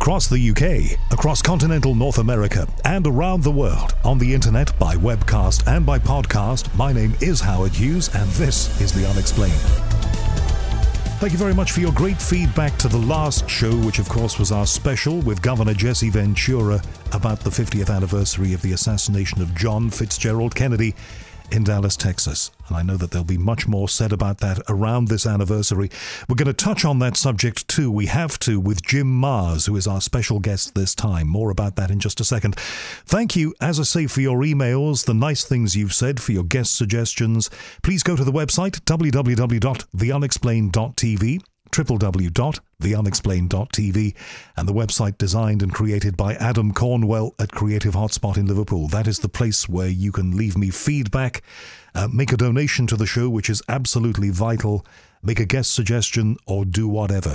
across the UK, across continental North America, and around the world on the internet, by webcast and by podcast. My name is Howard Hughes, and this is The Unexplained. Thank you very much for your great feedback to the last show, which of course was our special with Governor Jesse Ventura about the 50th anniversary of the assassination of John Fitzgerald Kennedy in Dallas, Texas. And I know that there'll be much more said about that around this anniversary. We're going to touch on that subject too. We have to, with Jim Marrs, who is our special guest this time. More about that in just a second. Thank you, as I say, for your emails, the nice things you've said, for your guest suggestions. Please go to the website, www.theunexplained.tv, www.theunexplained.tv, and the website designed and created by Adam Cornwell at Creative Hotspot in Liverpool. That is the place where you can leave me feedback, make a donation to the show, which is absolutely vital, make a guest suggestion, or do whatever.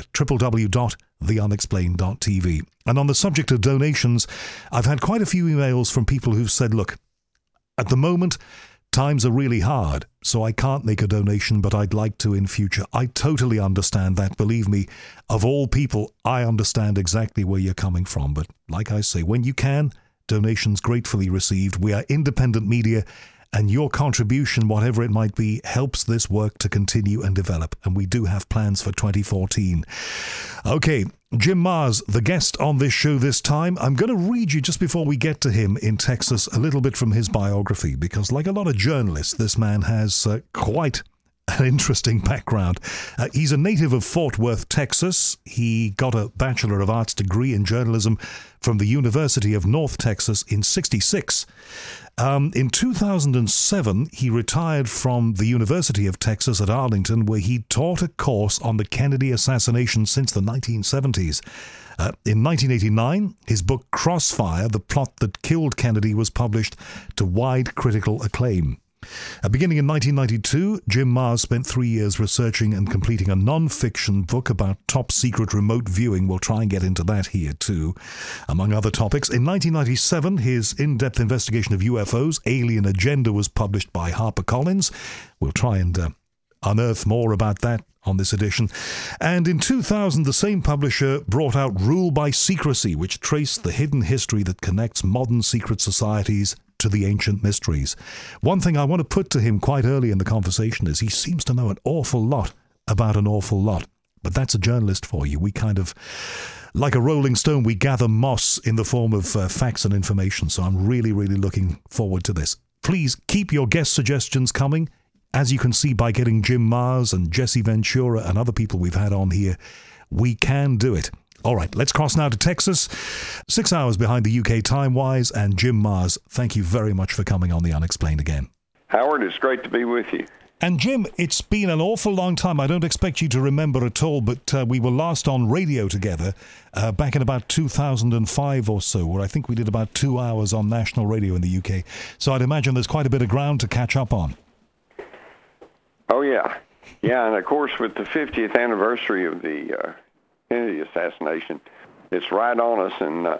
www.theunexplained.tv. And on the subject of donations, I've had quite a few emails from people who've said, look, at the moment, times are really hard, so I can't make a donation, but I'd like to in future. I totally understand that. Believe me, of all people, I understand exactly where you're coming from. But like I say, when you can, donations gratefully received. We are independent media, and your contribution, whatever it might be, helps this work to continue and develop. And we do have plans for 2014. Okay, Jim Marrs, the guest on this show this time. I'm going to read you, just before we get to him in Texas, a little bit from his biography, because like a lot of journalists, this man has quite an interesting background. He's a native of Fort Worth, Texas. He got a Bachelor of Arts degree in journalism from the University of North Texas in '66. In 2007, he retired from the University of Texas at Arlington, where he taught a course on the Kennedy assassination since the 1970s. In 1989, his book Crossfire, The Plot That Killed Kennedy, was published to wide critical acclaim. Beginning in 1992, Jim Marrs spent 3 years researching and completing a non-fiction book about top-secret remote viewing. We'll try and get into that here too, among other topics. In 1997, his in-depth investigation of UFOs, Alien Agenda, was published by HarperCollins. We'll try and unearth more about that on this edition. And in 2000, the same publisher brought out Rule by Secrecy, which traced the hidden history that connects modern secret societies to the ancient mysteries. One thing I want to put to him quite early in the conversation is he seems to know an awful lot about an awful lot. But that's a journalist for you. We kind of, like a rolling stone, we gather moss in the form of facts and information. So I'm really, really looking forward to this. Please keep your guest suggestions coming. As you can see by getting Jim Marrs and Jesse Ventura and other people we've had on here, we can do it. All right, let's cross now to Texas. 6 hours behind the UK time-wise, and Jim Marrs, thank you very much for coming on The Unexplained again. Howard, it's great to be with you. And Jim, it's been an awful long time. I don't expect you to remember at all, but we were last on radio together back in about 2005 or so, where I think we did about 2 hours on national radio in the UK. So I'd imagine there's quite a bit of ground to catch up on. Oh, yeah. Yeah, and of course, with the 50th anniversary of the Kennedy assassination, it's right on us, and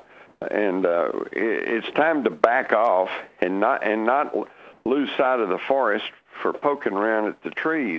it's time to back off and not lose sight of the forest for poking around at the trees.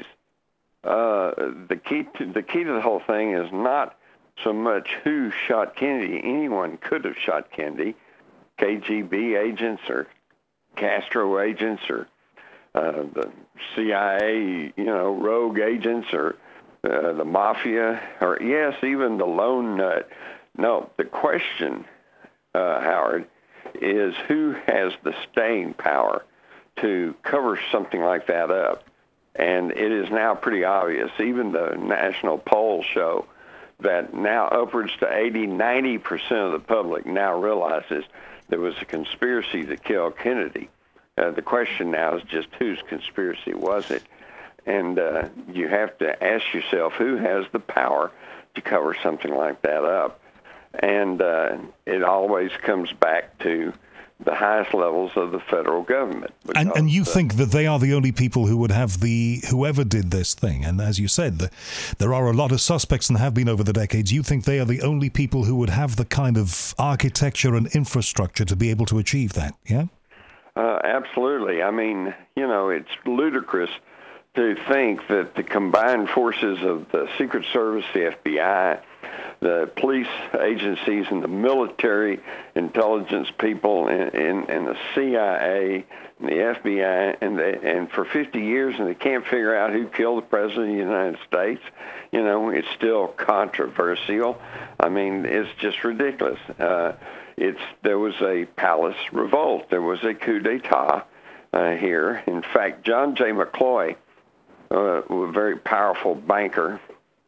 The key to the whole thing is not so much who shot Kennedy. Anyone could have shot Kennedy, KGB agents or Castro agents or the CIA, rogue agents or the mafia, or yes, even the lone nut. No, the question, Howard, is who has the staying power to cover something like that up. And it is now pretty obvious. Even the national polls show that now upwards to 80-90% of the public now realizes there was a conspiracy to kill Kennedy. The question now is just whose conspiracy was it? And you have to ask yourself, who has the power to cover something like that up? And it always comes back to the highest levels of the federal government. And you think that they are the only people who would have whoever did this thing? And as you said, there are a lot of suspects and have been over the decades. You think they are the only people who would have the kind of architecture and infrastructure to be able to achieve that, yeah? Absolutely. I mean, it's ludicrous to think that the combined forces of the Secret Service, the FBI, the police agencies and the military intelligence people and the CIA and the FBI, and for 50 years, and they can't figure out who killed the President of the United States. You know, it's still controversial. I mean, it's just ridiculous. There was a palace revolt. There was a coup d'etat here. In fact, John J. McCloy, a very powerful banker,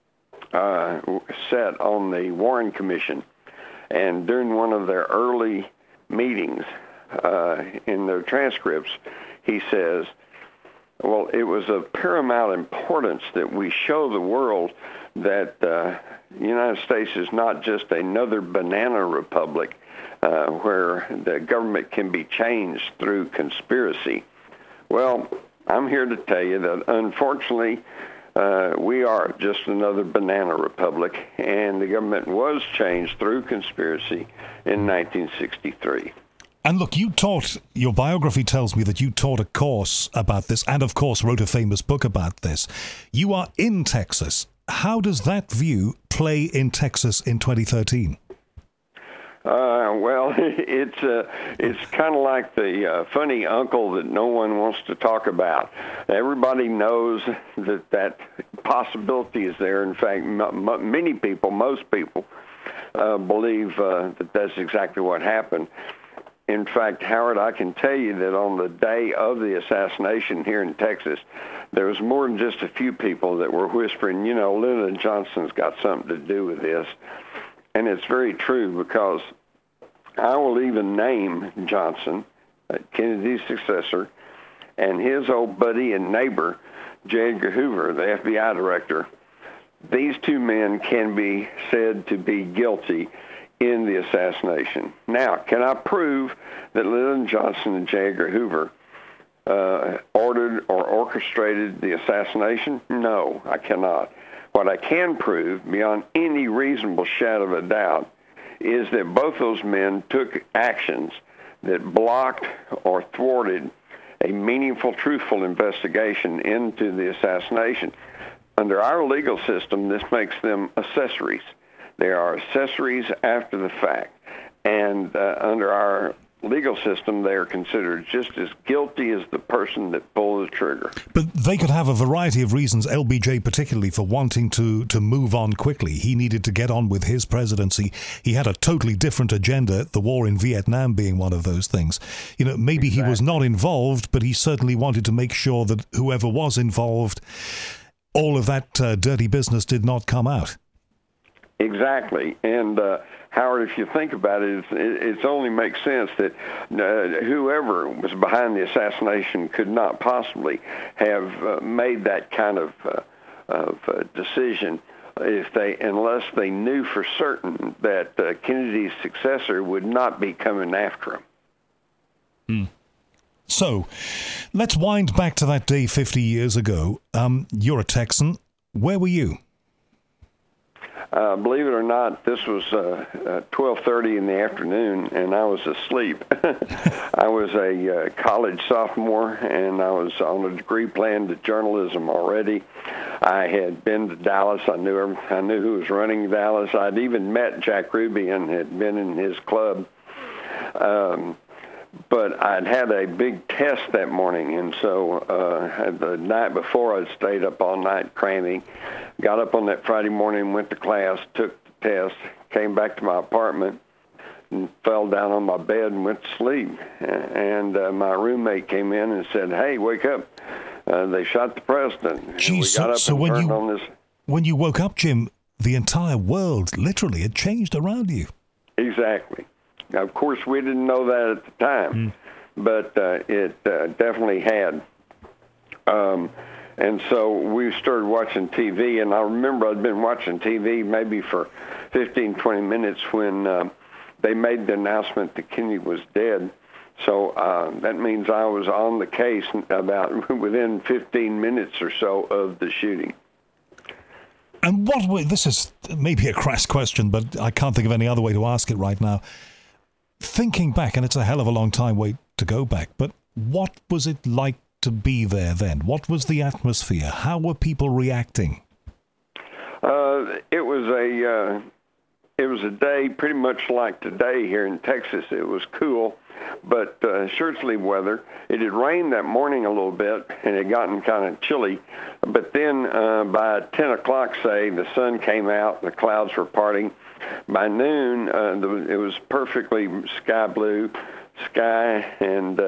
sat on the Warren Commission, and during one of their early meetings, in their transcripts, he says, well, it was of paramount importance that we show the world that the United States is not just another banana republic where the government can be changed through conspiracy. Well, I'm here to tell you that, unfortunately, we are just another banana republic, and the government was changed through conspiracy in 1963. And look, your biography tells me that you taught a course about this and, of course, wrote a famous book about this. You are in Texas. How does that view play in Texas in 2013? Well, it's kind of like the funny uncle that no one wants to talk about. Everybody knows that possibility is there. In fact, many people, most people, believe that that's exactly what happened. In fact, Howard, I can tell you that on the day of the assassination here in Texas, there was more than just a few people that were whispering, you know, Lyndon Johnson's got something to do with this. And it's very true, because I will even name Johnson, Kennedy's successor, and his old buddy and neighbor, J. Edgar Hoover, the FBI director. These two men can be said to be guilty in the assassination. Now, can I prove that Lyndon Johnson and J. Edgar Hoover ordered or orchestrated the assassination? No, I cannot. What I can prove, beyond any reasonable shadow of a doubt, is that both those men took actions that blocked or thwarted a meaningful, truthful investigation into the assassination. Under our legal system, this makes them accessories. They are accessories after the fact. And under our legal system, they are considered just as guilty as the person that pulled the trigger. But they could have a variety of reasons, LBJ particularly, for wanting to move on quickly. He needed to get on with his presidency. He had a totally different agenda, the war in Vietnam being one of those things. You know, maybe Exactly. He was not involved, but he certainly wanted to make sure that whoever was involved, all of that dirty business did not come out. Exactly. And Howard, if you think about it, it only makes sense that whoever was behind the assassination could not possibly have made that kind of decision unless they knew for certain that Kennedy's successor would not be coming after him. So, let's wind back to that day 50 years ago. You're a Texan. Where were you? Believe it or not, this was 12:30 in the afternoon, and I was asleep. I was a college sophomore, and I was on a degree plan to journalism already. I had been to Dallas. I knew who was running Dallas. I'd even met Jack Ruby and had been in his club. But I'd had a big test that morning, and so the night before I'd stayed up all night cramming. Got up on that Friday morning, went to class, took the test, came back to my apartment, and fell down on my bed and went to sleep. And my roommate came in and said, "Hey, wake up. They shot the president." Geez, we got up so and turned on this. When you woke up, Jim, the entire world literally had changed around you. Exactly. Now, of course, we didn't know that at the time, but it definitely had. And so we started watching TV, and I remember I'd been watching TV maybe for 15, 20 minutes when they made the announcement that Kennedy was dead. So that means I was on the case about within 15 minutes or so of the shooting. And this is maybe a crass question, but I can't think of any other way to ask it right now. Thinking back, and it's a hell of a long time way to go back, but what was it like to be there then? What was the atmosphere? How were people reacting? It was it was a day pretty much like today here in Texas. It was cool, but shirt sleeve weather. It had rained that morning a little bit, and it had gotten kind of chilly. But then by 10 o'clock, say, the sun came out, the clouds were parting. By noon, it was perfectly sky blue sky, and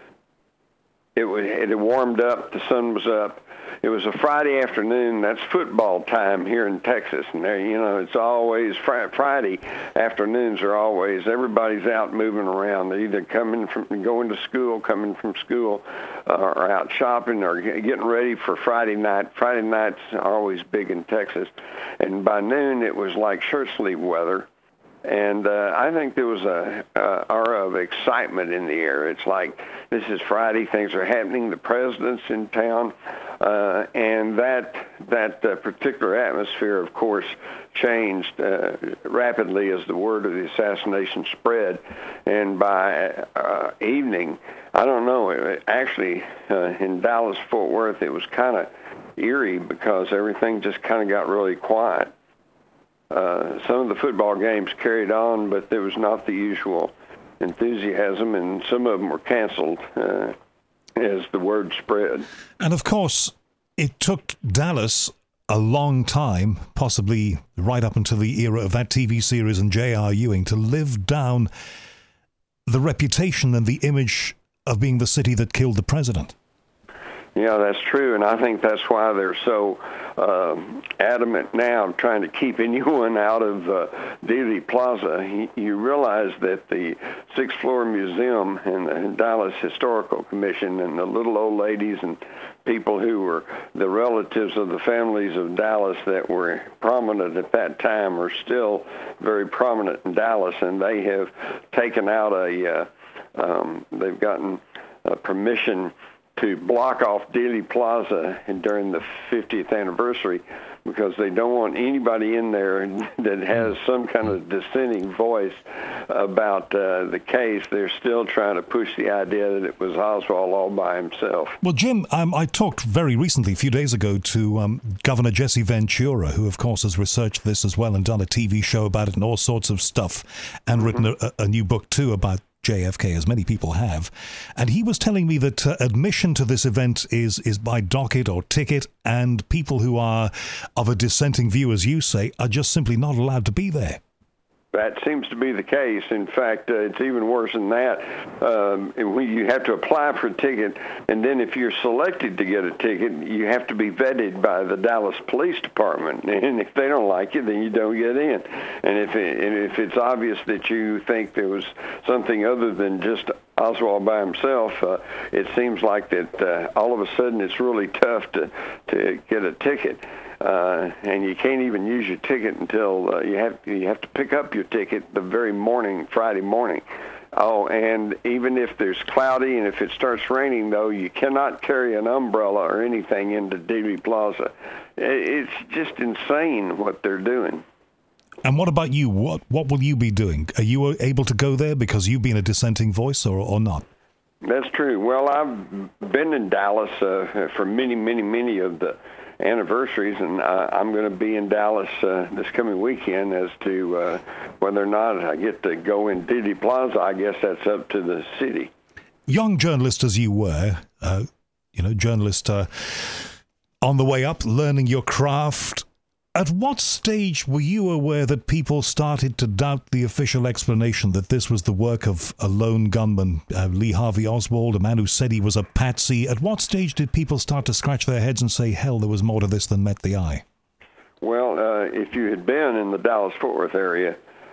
it had warmed up. The sun was up. It was a Friday afternoon. That's football time here in Texas, and there, it's always Friday afternoons are always everybody's out moving around. They're either going to school, coming from school, or out shopping, or getting ready for Friday night. Friday nights are always big in Texas, and by noon it was like shirt sleeve weather. And I think there was a aura of excitement in the air. It's like, this is Friday, things are happening, the president's in town, and that particular atmosphere, of course, changed rapidly as the word of the assassination spread. And by evening, I don't know, actually in Dallas-Fort Worth, it was kind of eerie because everything just kind of got really quiet. Some of the football games carried on, but there was not the usual enthusiasm, and some of them were canceled as the word spread. And of course, it took Dallas a long time, possibly right up until the era of that TV series and J.R. Ewing, to live down the reputation and the image of being the city that killed the president. Yeah, that's true, and I think that's why they're so adamant now trying to keep anyone out of Dealey Plaza. You realize that the Sixth Floor Museum and the Dallas Historical Commission and the little old ladies and people who were the relatives of the families of Dallas that were prominent at that time are still very prominent in Dallas, and they have taken out they've gotten permission to block off Dealey Plaza during the 50th anniversary because they don't want anybody in there that has some kind of dissenting voice about the case. They're still trying to push the idea that it was Oswald all by himself. Well, Jim, I talked very recently, a few days ago, to Governor Jesse Ventura, who, of course, has researched this as well and done a TV show about it and all sorts of stuff, and written a new book, too, about JFK, as many people have. And he was telling me that admission to this event is by docket or ticket, and people who are of a dissenting view, as you say, are just simply not allowed to be there. That seems to be the case. In fact, it's even worse than that. You have to apply for a ticket, and then if you're selected to get a ticket, you have to be vetted by the Dallas Police Department. And if they don't like you, then you don't get in. And if it's obvious that you think there was something other than just Oswald by himself, it seems like that all of a sudden it's really tough to get a ticket. And you can't even use your ticket until you have to pick up your ticket the very morning, Friday morning. Oh, and even if there's cloudy and if it starts raining, though, you cannot carry an umbrella or anything into Dealey Plaza. It's just insane what they're doing. And what about you? What will you be doing? Are you able to go there because you've been a dissenting voice or not? That's true. Well, I've been in Dallas for many of the anniversaries, and I'm going to be in Dallas this coming weekend. As to whether or not I get to go in Dealey Plaza, I guess that's up to the city. Young journalist as you were, journalist on the way up, learning your craft. At what stage were you aware that people started to doubt the official explanation that this was the work of a lone gunman, Lee Harvey Oswald, a man who said he was a patsy? At what stage did people start to scratch their heads and say, hell, there was more to this than met the eye? Well, if you had been in the Dallas-Fort Worth area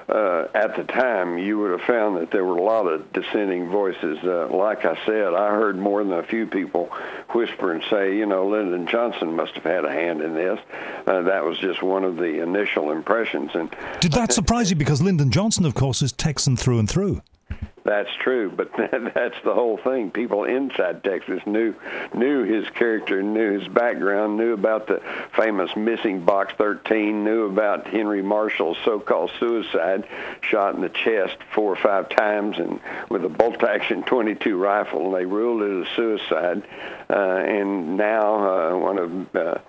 at the time, you would have found that there were a lot of dissenting voices. Like I said, I heard more than a few people whisper and say, Lyndon Johnson must have had a hand in this. That was just one of the initial impressions. And did that surprise you? Because Lyndon Johnson, of course, is Texan through and through. That's true, but that's the whole thing. People inside Texas knew his character, knew his background, knew about the famous missing Box 13, knew about Henry Marshall's so-called suicide, shot in the chest 4 or 5 times and with a bolt-action .22 rifle. And they ruled it a suicide. And now one of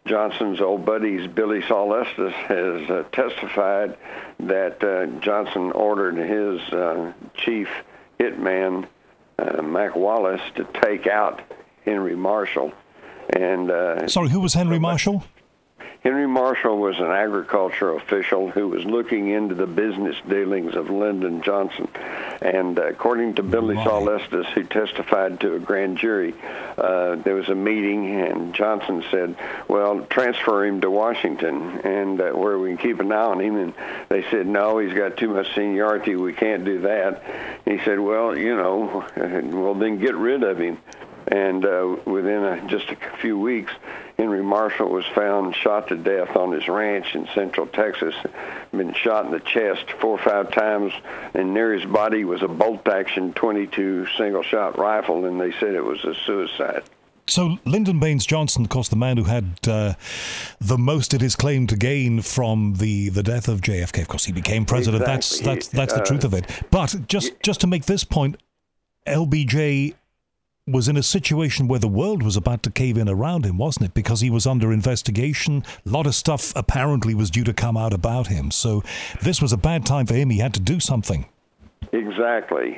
Johnson's old buddies, Billy Saul Estes, has testified that Johnson ordered his chief hitman, Mac Wallace, to take out Henry Marshall. And sorry, who was Henry Marshall? Henry Marshall was an agriculture official who was looking into the business dealings of Lyndon Johnson. And according to Billy Saul Estes, who testified to a grand jury, there was a meeting, and Johnson said, well, transfer him to Washington, and where we can keep an eye on him. And they said, no, he's got too much seniority. We can't do that. And he said, well, well, then get rid of him. And within just a few weeks, Henry Marshall was found shot to death on his ranch in central Texas. Been shot in the chest 4 or 5 times, and near his body was a bolt-action .22 single-shot rifle, and they said it was a suicide. So Lyndon Baines Johnson, of course, the man who had the most, it is claimed, to gain from the death of JFK. Of course, he became president. Exactly. That's the truth of it. But just to make this point, LBJ was in a situation where the world was about to cave in around him, wasn't it? Because he was under investigation. A lot of stuff apparently was due to come out about him. So this was a bad time for him. He had to do something. Exactly.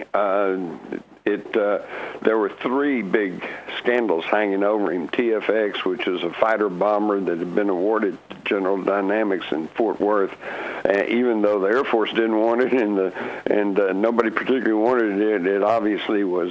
There were 3 big scandals hanging over him. TFX, which was a fighter bomber that had been awarded to General Dynamics in Fort Worth, even though the Air Force didn't want it and nobody particularly wanted it. It obviously was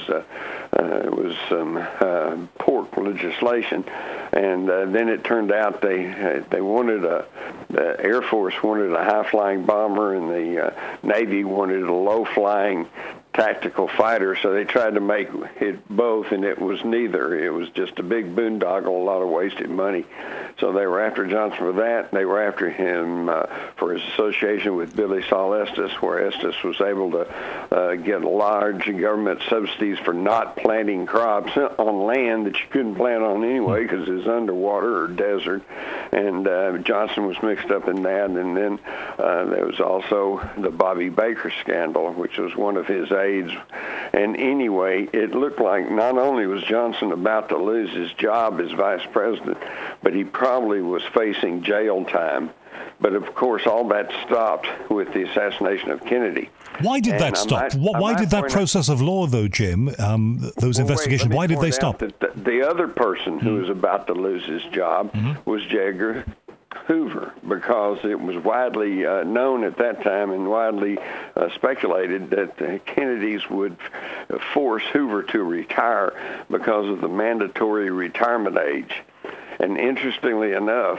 some pork legislation, and then it turned out they wanted the Air Force wanted a high-flying bomber, and the Navy wanted a low-flying tactical fighter, so they tried to make it both, and it was neither. It was just a big boondoggle, a lot of wasted money. So they were after Johnson for that. They were after him for his association with Billy Saul Estes, where Estes was able to get large government subsidies for not planting crops on land that you couldn't plant on anyway because it was underwater or desert. And Johnson was mixed up in that. And then there was also the Bobby Baker scandal, which was one of his aides. And anyway, it looked like not only was Johnson about to lose his job as vice president, but he probably was facing jail time. But of course, all that stopped with the assassination of Kennedy. Why did that stop? Why did that process of law, though, Jim, those investigations, why did they stop? The other person who was about to lose his job was J. Edgar Hoover, because it was widely known at that time and widely speculated that the Kennedys would force Hoover to retire because of the mandatory retirement age. And interestingly enough,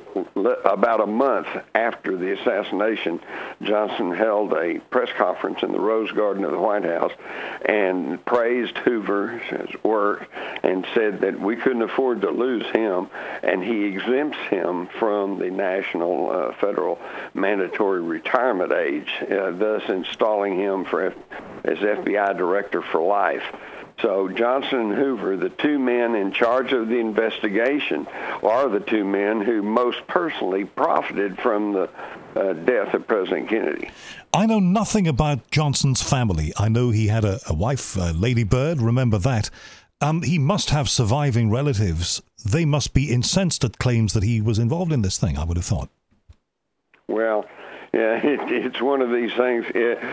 about a month after the assassination, Johnson held a press conference in the Rose Garden of the White House and praised Hoover's work and said that we couldn't afford to lose him, and he exempts him from the national federal mandatory retirement age, thus installing him as FBI director for life. So Johnson and Hoover, the 2 men in charge of the investigation, are the 2 men who most personally profited from the death of President Kennedy. I know nothing about Johnson's family. I know he had a wife, Lady Bird, remember that. He must have surviving relatives. They must be incensed at claims that he was involved in this thing, I would have thought. Well, yeah, it's one of these things.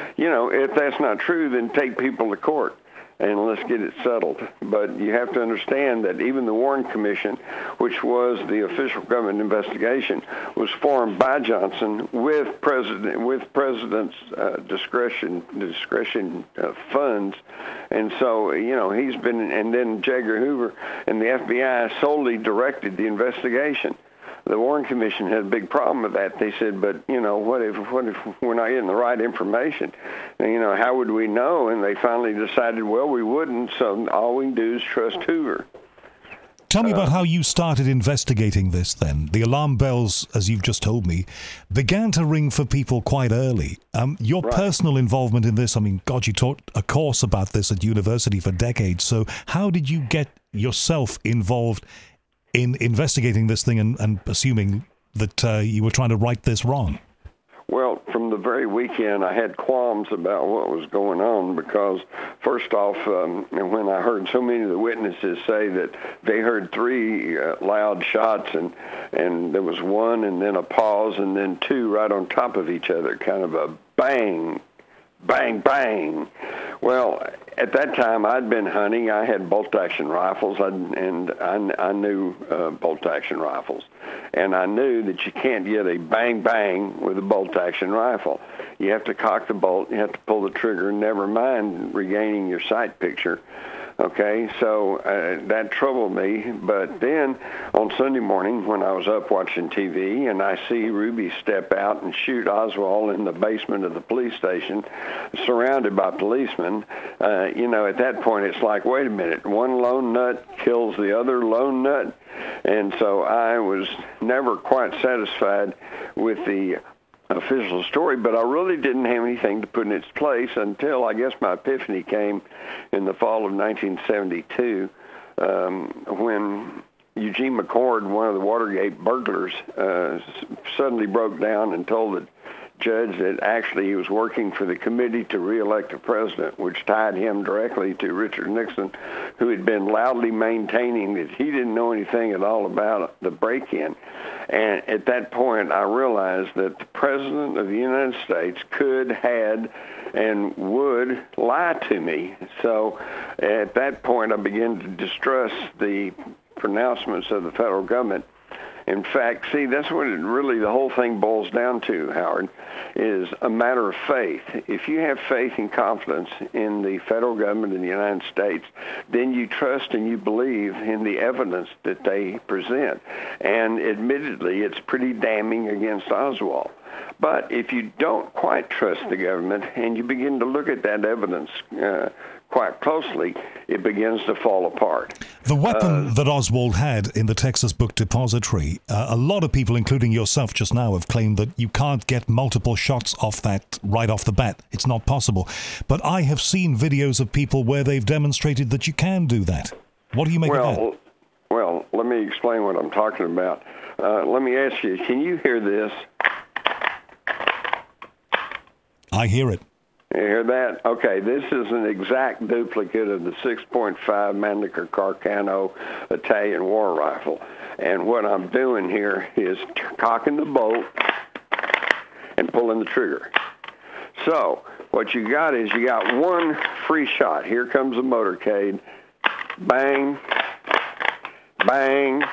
If that's not true, then take people to court and let's get it settled. But you have to understand that even the Warren Commission, which was the official government investigation, was formed by Johnson with president's discretion funds. And so, he's been, and then J. Edgar Hoover and the FBI solely directed the investigation. The Warren Commission had a big problem with that. They said, but, what if we're not getting the right information? And, how would we know? And they finally decided, well, we wouldn't, so all we can do is trust Hoover. Tell me about how you started investigating this then. The alarm bells, as you've just told me, began to ring for people quite early. Your personal involvement in this, God, you taught a course about this at university for decades. So how did you get yourself involved in investigating this thing and assuming that you were trying to right this wrong? Well, from the very weekend, I had qualms about what was going on because, first off, when I heard so many of the witnesses say that they heard three loud shots and there was one and then a pause and then two right on top of each other, kind of a bang, bang, bang. Well, at that time, I'd been hunting. I had bolt-action rifles, and I knew bolt-action rifles. And I knew that you can't get a bang-bang with a bolt-action rifle. You have to cock the bolt, you have to pull the trigger, never mind regaining your sight picture. Okay, so that troubled me. But then on Sunday morning when I was up watching TV and I see Ruby step out and shoot Oswald in the basement of the police station surrounded by policemen, at that point it's like, wait a minute, one lone nut kills the other lone nut. And so I was never quite satisfied with the official story, but I really didn't have anything to put in its place until I guess my epiphany came in the fall of 1972 when Eugene McCord, one of the Watergate burglars, suddenly broke down and told the judge that actually he was working for the committee to reelect the president, which tied him directly to Richard Nixon, who had been loudly maintaining that he didn't know anything at all about the break-in. And at that point, I realized that the President of the United States could, had, and would lie to me. So at that point, I began to distrust the pronouncements of the federal government. In fact, see, that's what the whole thing boils down to, Howard, is a matter of faith. If you have faith and confidence in the federal government in the United States, then you trust and you believe in the evidence that they present. And admittedly, it's pretty damning against Oswald. But if you don't quite trust the government and you begin to look at that evidence quite closely, it begins to fall apart. The weapon that Oswald had in the Texas Book Depository, a lot of people, including yourself just now, have claimed that you can't get multiple shots off that right off the bat. It's not possible. But I have seen videos of people where they've demonstrated that you can do that. What do you make of that? Well, let me explain what I'm talking about. Let me ask you, can you hear this? I hear it. You hear that? Okay, this is an exact duplicate of the 6.5 Mannlicher Carcano Italian war rifle. And what I'm doing here is cocking the bolt and pulling the trigger. So what you got is you got one free shot. Here comes the motorcade. Bang, bang,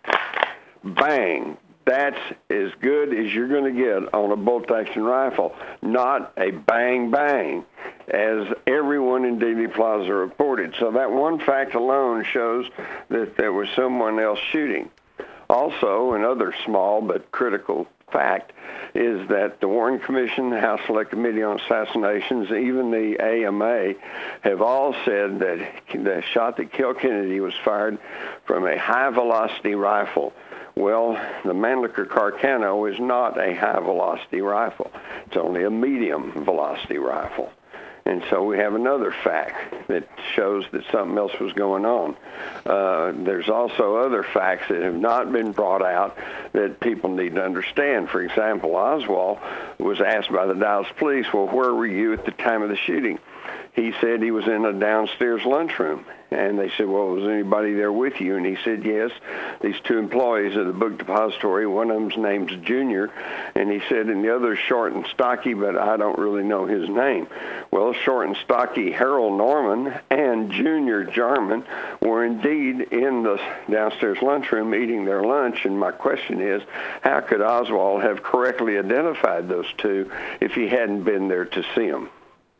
bang. That's as good as you're going to get on a bolt-action rifle, not a bang-bang, as everyone in Dealey Plaza reported. So that one fact alone shows that there was someone else shooting. Also, another small but critical fact is that the Warren Commission, the House Select Committee on Assassinations, even the AMA, have all said that the shot that killed Kennedy was fired from a high-velocity rifle. Well, the Mannlicher Carcano is not a high-velocity rifle. It's only a medium-velocity rifle. And so we have another fact that shows that something else was going on. There's also other facts that have not been brought out that people need to understand. For example, Oswald was asked by the Dallas police, well, where were you at the time of the shooting? He said he was in a downstairs lunchroom. And they said, well, was anybody there with you? And he said, yes, these two employees of the book depository, one of them's name's Junior, and he said, and the other's short and stocky, but I don't really know his name. Well, short and stocky Harold Norman and Junior Jarman were indeed in the downstairs lunchroom eating their lunch, and my question is, how could Oswald have correctly identified those two if he hadn't been there to see them?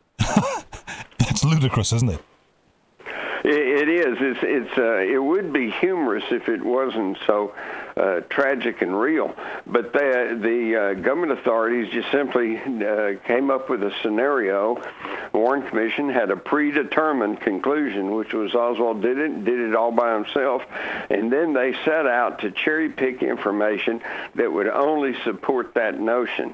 That's ludicrous, isn't it? It is. It would be humorous if it wasn't so tragic and real. But the government authorities just simply came up with a scenario. The Warren Commission had a predetermined conclusion, which was Oswald did it all by himself, and then they set out to cherry pick information that would only support that notion.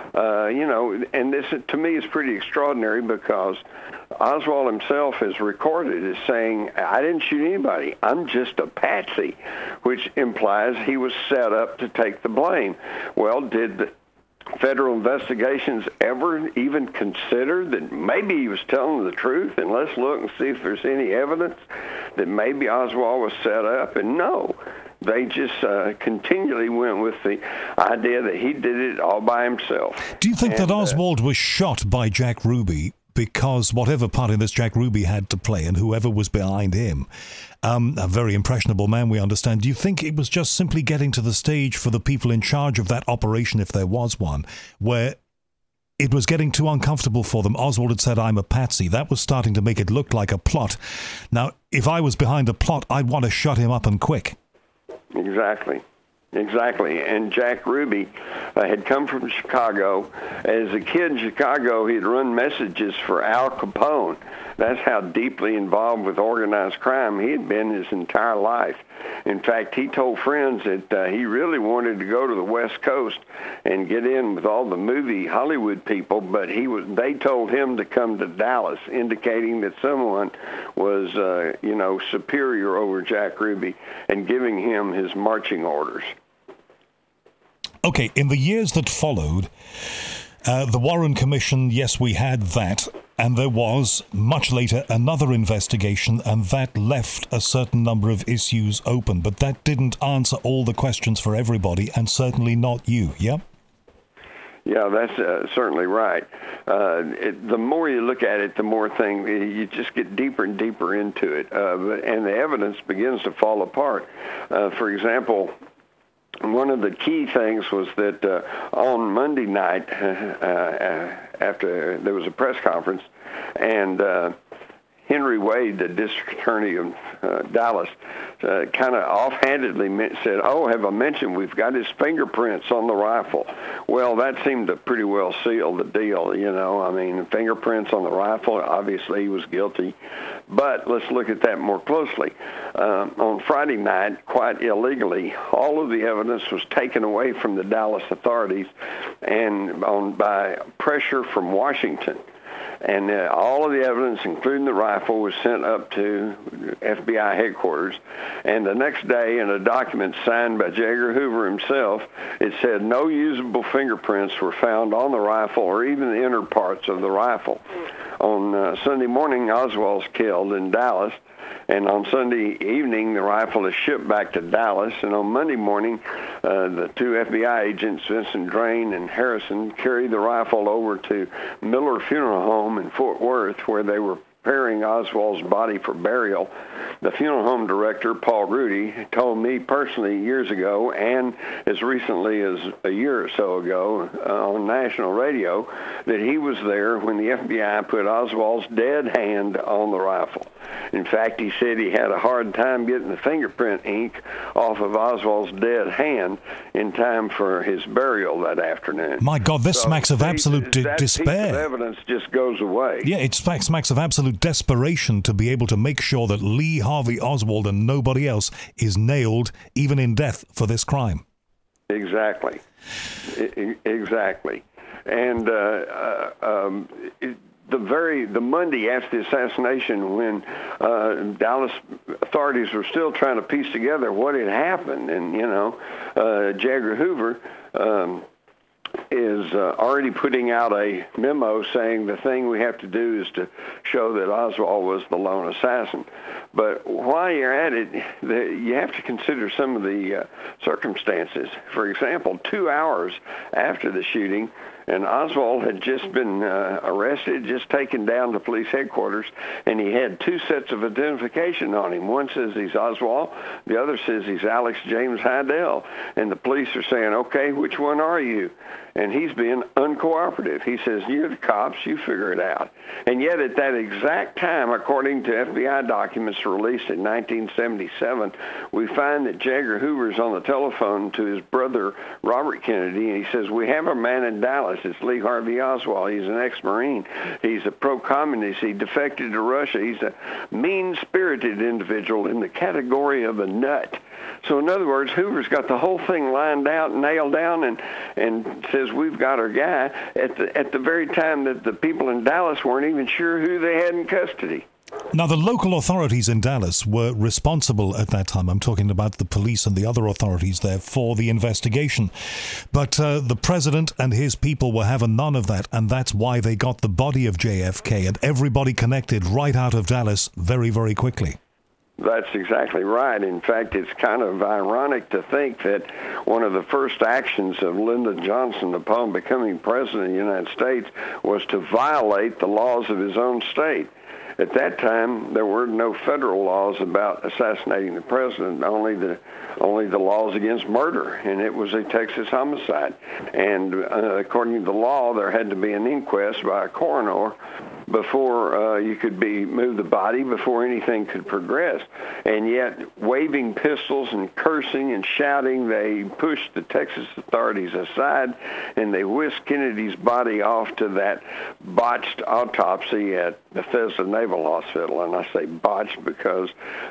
And this to me is pretty extraordinary because Oswald himself is recorded as saying, I didn't shoot anybody. I'm just a patsy, which implies he was set up to take the blame. Well, did the federal investigations ever even considered that maybe he was telling the truth, and let's look and see if there's any evidence that maybe Oswald was set up? And no, they just continually went with the idea that he did it all by himself. Do you think that Oswald was shot by Jack Ruby because whatever part in this Jack Ruby had to play, and whoever was behind him, a very impressionable man, we understand, do you think it was just simply getting to the stage for the people in charge of that operation, if there was one, where it was getting too uncomfortable for them? Oswald had said, "I'm a patsy." That was starting to make it look like a plot. Now, if I was behind a plot, I'd want to shut him up and quick. Exactly. And Jack Ruby had come from Chicago. As a kid in Chicago, he'd run messages for Al Capone. That's how deeply involved with organized crime he had been his entire life. In fact, he told friends that he really wanted to go to the West Coast and get in with all the movie Hollywood people, but they told him to come to Dallas, indicating that someone was, superior over Jack Ruby and giving him his marching orders. Okay, in the years that followed, the Warren Commission, yes, we had that, and there was, much later, another investigation, and that left a certain number of issues open, but that didn't answer all the questions for everybody, and certainly not you, yeah? Yeah, that's certainly right. The more you look at it, the more you just get deeper and deeper into it, and the evidence begins to fall apart. For example, one of the key things was that on Monday night, after there was a press conference, and Henry Wade, the district attorney of Dallas, kind of offhandedly said, "Oh, have I mentioned we've got his fingerprints on the rifle?" Well, that seemed to pretty well seal the deal, I mean, fingerprints on the rifle, obviously he was guilty. But let's look at that more closely. On Friday night, quite illegally, all of the evidence was taken away from the Dallas authorities and by pressure from Washington. And all of the evidence, including the rifle, was sent up to FBI headquarters. And the next day, in a document signed by J. Edgar Hoover himself, it said no usable fingerprints were found on the rifle or even the inner parts of the rifle. On Sunday morning, Oswald's killed in Dallas. And on Sunday evening, the rifle is shipped back to Dallas. And on Monday morning, the two FBI agents, Vincent Drain and Harrison, carried the rifle over to Miller Funeral Home in Fort Worth, where they were preparing Oswald's body for burial. The funeral home director, Paul Rudy, told me personally years ago, and as recently as a year or so ago on national radio, that he was there when the FBI put Oswald's dead hand on the rifle. In fact, he said he had a hard time getting the fingerprint ink off of Oswald's dead hand in time for his burial that afternoon. My God, this smacks of absolute despair. That piece of evidence just goes away. Yeah, it smacks of absolute desperation to be able to make sure that Lee Harvey Oswald and nobody else is nailed, even in death, for this crime. Exactly. And the Monday after the assassination, when Dallas authorities were still trying to piece together what had happened, and J. Edgar Hoover is already putting out a memo saying the thing we have to do is to show that Oswald was the lone assassin. But while you're at it, you have to consider some of the circumstances. For example, 2 hours after the shooting, and Oswald had just been arrested, just taken down to police headquarters, and he had two sets of identification on him. One says he's Oswald, the other says he's Alex James Heidel. And the police are saying, "Okay, which one are you?" And he's being uncooperative. He says, "You're the cops, you figure it out." And yet at that exact time, according to FBI documents released in 1977, we find that J. Edgar Hoover's on the telephone to his brother, Robert Kennedy, and he says, "We have a man in Dallas. It's Lee Harvey Oswald. He's an ex-Marine. He's a pro-communist. He defected to Russia. He's a mean-spirited individual in the category of a nut." So in other words, Hoover's got the whole thing lined out, nailed down, and says, "We've got our guy," at the very time that the people in Dallas weren't even sure who they had in custody. Now, the local authorities in Dallas were responsible at that time. I'm talking about the police and the other authorities there for the investigation. But the president and his people were having none of that, and that's why they got the body of JFK, and everybody connected right out of Dallas very, very quickly. That's exactly right. In fact, it's kind of ironic to think that one of the first actions of Lyndon Johnson upon becoming president of the United States was to violate the laws of his own state. At that time, there were no federal laws about assassinating the president, only the laws against murder, and it was a Texas homicide. And according to the law, there had to be an inquest by a coroner before you could move the body, before anything could progress. And yet, waving pistols and cursing and shouting, they pushed the Texas authorities aside, and they whisked Kennedy's body off to that botched autopsy at Bethesda Naval Hospital. And I say botched because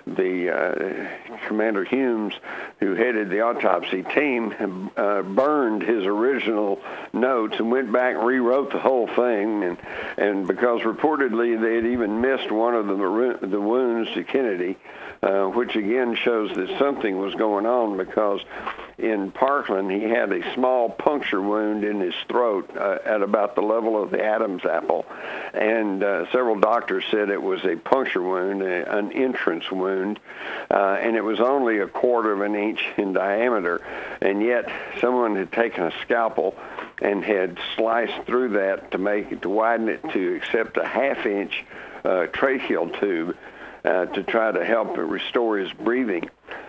the Commander Humes, who headed the autopsy team, burned his original notes and went back and rewrote the whole thing. And because reportedly they had even missed one of the wounds to Kennedy, which again shows that something was going on, because in Parkland he had a small puncture wound in his throat at about the level of the Adam's apple, and several doctors said it was a puncture wound, an entrance wound, and it was only 1/4 of an inch in diameter, and yet someone had taken a scalpel and had sliced through that to widen it to accept a 1/2 inch tracheal tube to try to help restore his breathing.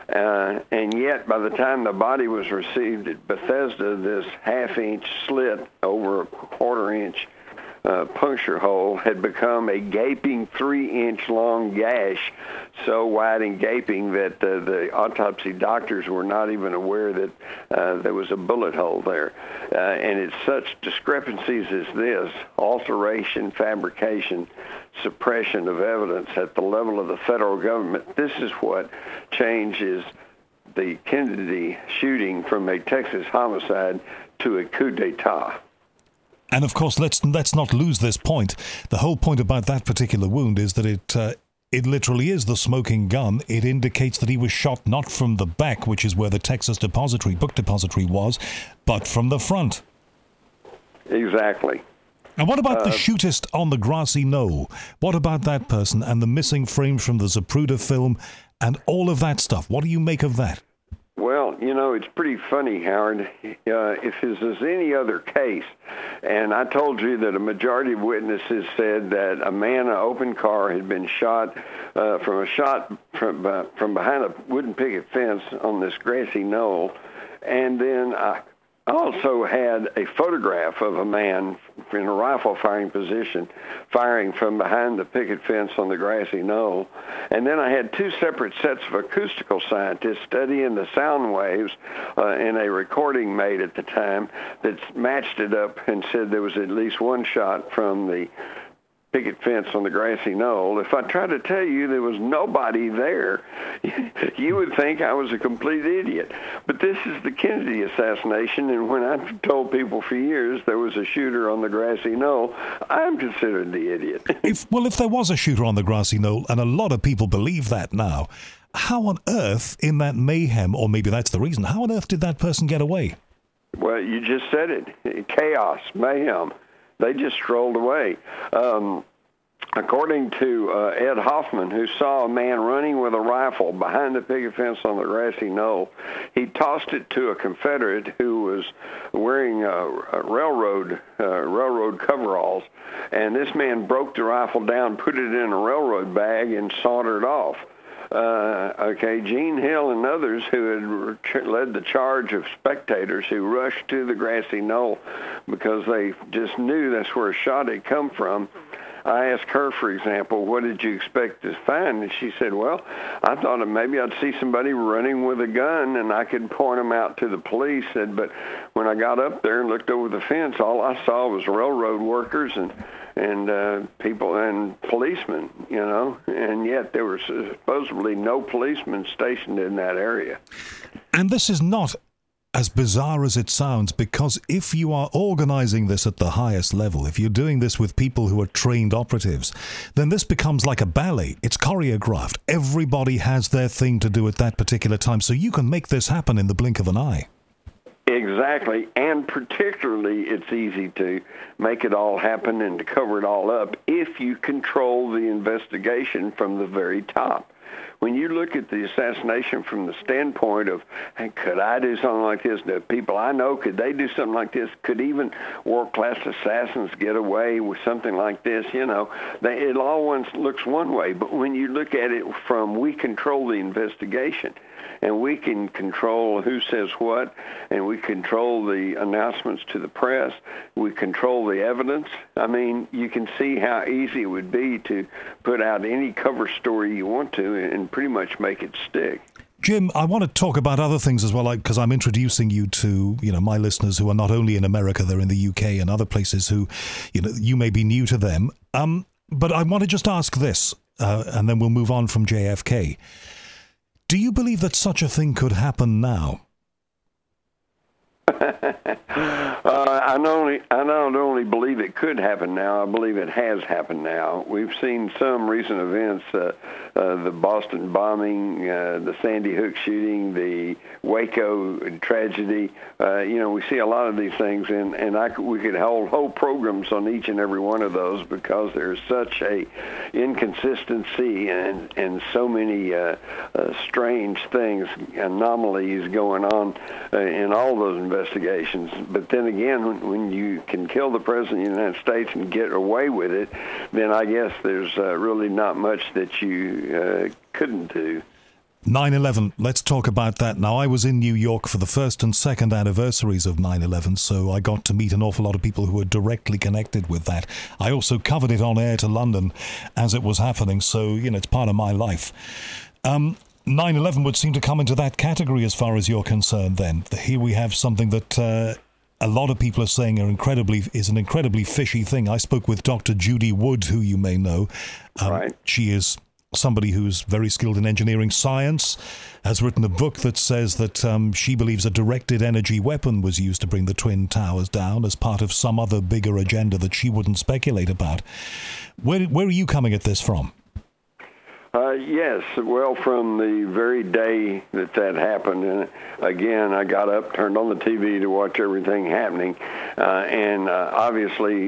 And yet, by the time the body was received at Bethesda, this 1/2 inch slit over a 1/4 inch puncture hole had become a gaping 3-inch long gash, so wide and gaping that the autopsy doctors were not even aware that there was a bullet hole there. And it's such discrepancies as this, alteration, fabrication, suppression of evidence at the level of the federal government. This is what changes the Kennedy shooting from a Texas homicide to a coup d'etat. And of course, let's not lose this point. The whole point about that particular wound is that it literally is the smoking gun. It indicates that he was shot not from the back, which is where the Texas book depository was, but from the front. Exactly. And what about the shootist on the grassy knoll? What about that person and the missing frames from the Zapruder film and all of that stuff? What do you make of that? Well, it's pretty funny, Howard. If this is any other case, and I told you that a majority of witnesses said that a man in an open car had been shot from behind a wooden picket fence on this grassy knoll, and then I also had a photograph of a man in a rifle firing position firing from behind the picket fence on the grassy knoll. And then I had 2 separate sets of acoustical scientists studying the sound waves in a recording made at the time that matched it up and said there was at least one shot from the picket fence on the grassy knoll. If I tried to tell you there was nobody there, you would think I was a complete idiot. But this is the Kennedy assassination, and when I've told people for years there was a shooter on the grassy knoll, I'm considered the idiot. If there was a shooter on the grassy knoll, and a lot of people believe that now, how on earth, in that mayhem, or maybe that's the reason, how on earth did that person get away? Well, you just said it. Chaos, mayhem. They just strolled away. According to Ed Hoffman, who saw a man running with a rifle behind the picket fence on the grassy knoll, he tossed it to a Confederate who was wearing railroad coveralls, and this man broke the rifle down, put it in a railroad bag, and sauntered off. Gene Hill and others who had led the charge of spectators who rushed to the grassy knoll because they just knew that's where a shot had come from. I asked her, for example, what did you expect to find? And she said, well, I thought maybe I'd see somebody running with a gun and I could point them out to the police. But when I got up there and looked over the fence, all I saw was railroad workers and people and policemen, and yet there were supposedly no policemen stationed in that area. And this is not as bizarre as it sounds, because if you are organizing this at the highest level, if you're doing this with people who are trained operatives, then this becomes like a ballet. It's choreographed. Everybody has their thing to do at that particular time, so you can make this happen in the blink of an eye. Exactly, and particularly it's easy to make it all happen and to cover it all up if you control the investigation from the very top. When you look at the assassination from the standpoint of, hey, could I do something like this? The people I know, could they do something like this? Could even world-class assassins get away with something like this? You know, it all looks one way, but when you look at it from we control the investigation, and we can control who says what, and we control the announcements to the press, we control the evidence. I mean, you can see how easy it would be to put out any cover story you want to and pretty much make it stick. Jim, I want to talk about other things as well, because I'm introducing you to, my listeners who are not only in America, they're in the UK and other places who, you may be new to them. But I want to just ask this, and then we'll move on from JFK. Do you believe that such a thing could happen now? I not only believe it could happen now, I believe it has happened now. We've seen some recent events, the Boston bombing, the Sandy Hook shooting, the Waco tragedy. We see a lot of these things, and we could hold whole programs on each and every one of those because there's such a inconsistency and so many strange things, anomalies going on in all those investigations. But then again, when you can kill the President of the United States and get away with it, then I guess there's really not much that you couldn't do. 9/11, let's talk about that. Now, I was in New York for the first and second anniversaries of 9/11, so I got to meet an awful lot of people who were directly connected with that. I also covered it on air to London as it was happening, so, it's part of my life. 9/11 would seem to come into that category as far as you're concerned then. Here we have something that a lot of people are saying is an incredibly fishy thing. I spoke with Dr. Judy Wood, who you may know. Right. She is somebody who's very skilled in engineering science, has written a book that says that she believes a directed energy weapon was used to bring the Twin Towers down as part of some other bigger agenda that she wouldn't speculate about. Where are you coming at this from? Yes, well, from the very day that happened, and again, I got up, turned on the TV to watch everything happening, and obviously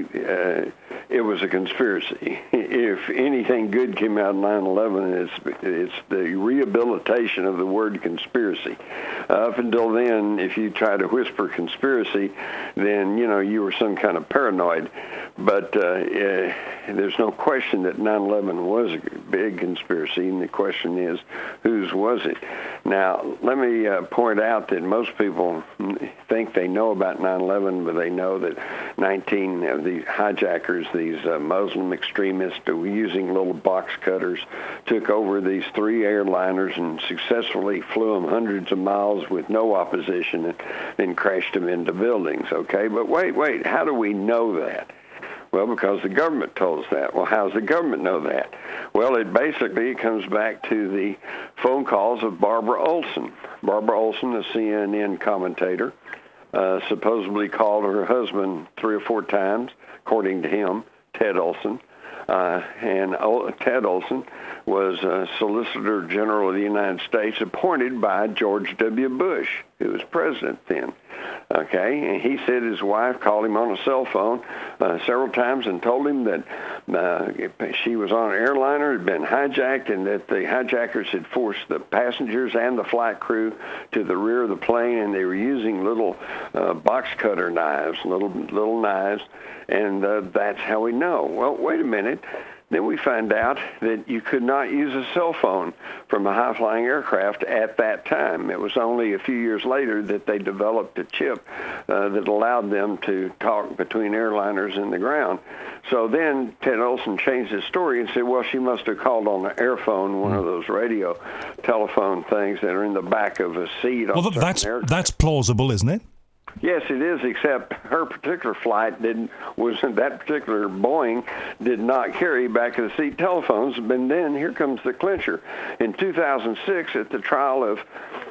it was a conspiracy. If anything good came out of 9/11, it's the rehabilitation of the word conspiracy. Up until then, if you try to whisper conspiracy, then, you were some kind of paranoid. But there's no question that 9/11 was a big conspiracy, and the question is, whose was it? Now, let me point out that most people think they know about 9/11, but they know that 19 of these hijackers, these Muslim extremists who were using little box cutters, took over these 3 airliners and successfully flew them hundreds of miles with no opposition and then crashed them into buildings, okay? But wait, how do we know that? Well, because the government told us that. Well, how does the government know that? Well, it comes back to the phone calls of Barbara Olson. Barbara Olson, a CNN commentator, supposedly called her husband 3 or 4 times, according to him, Ted Olson. And Ted Olson was Solicitor General of the United States appointed by George W. Bush, who was president then. Okay, and he said his wife called him on a cell phone several times and told him that she was on an airliner, had been hijacked, and that the hijackers had forced the passengers and the flight crew to the rear of the plane, and they were using little box cutter knives, little knives, and that's how we know. Well, wait a minute. Then we find out that you could not use a cell phone from a high-flying aircraft at that time. It was only a few years later that they developed a chip that allowed them to talk between airliners and the ground. So then Ted Olson changed his story and said, well, she must have called on the airphone, one of those radio telephone things that are in the back of a seat. Well, that's plausible, isn't it? Yes, it is, except her particular flight that particular Boeing did not carry back of the seat telephones. And then here comes the clincher. In 2006, at the trial of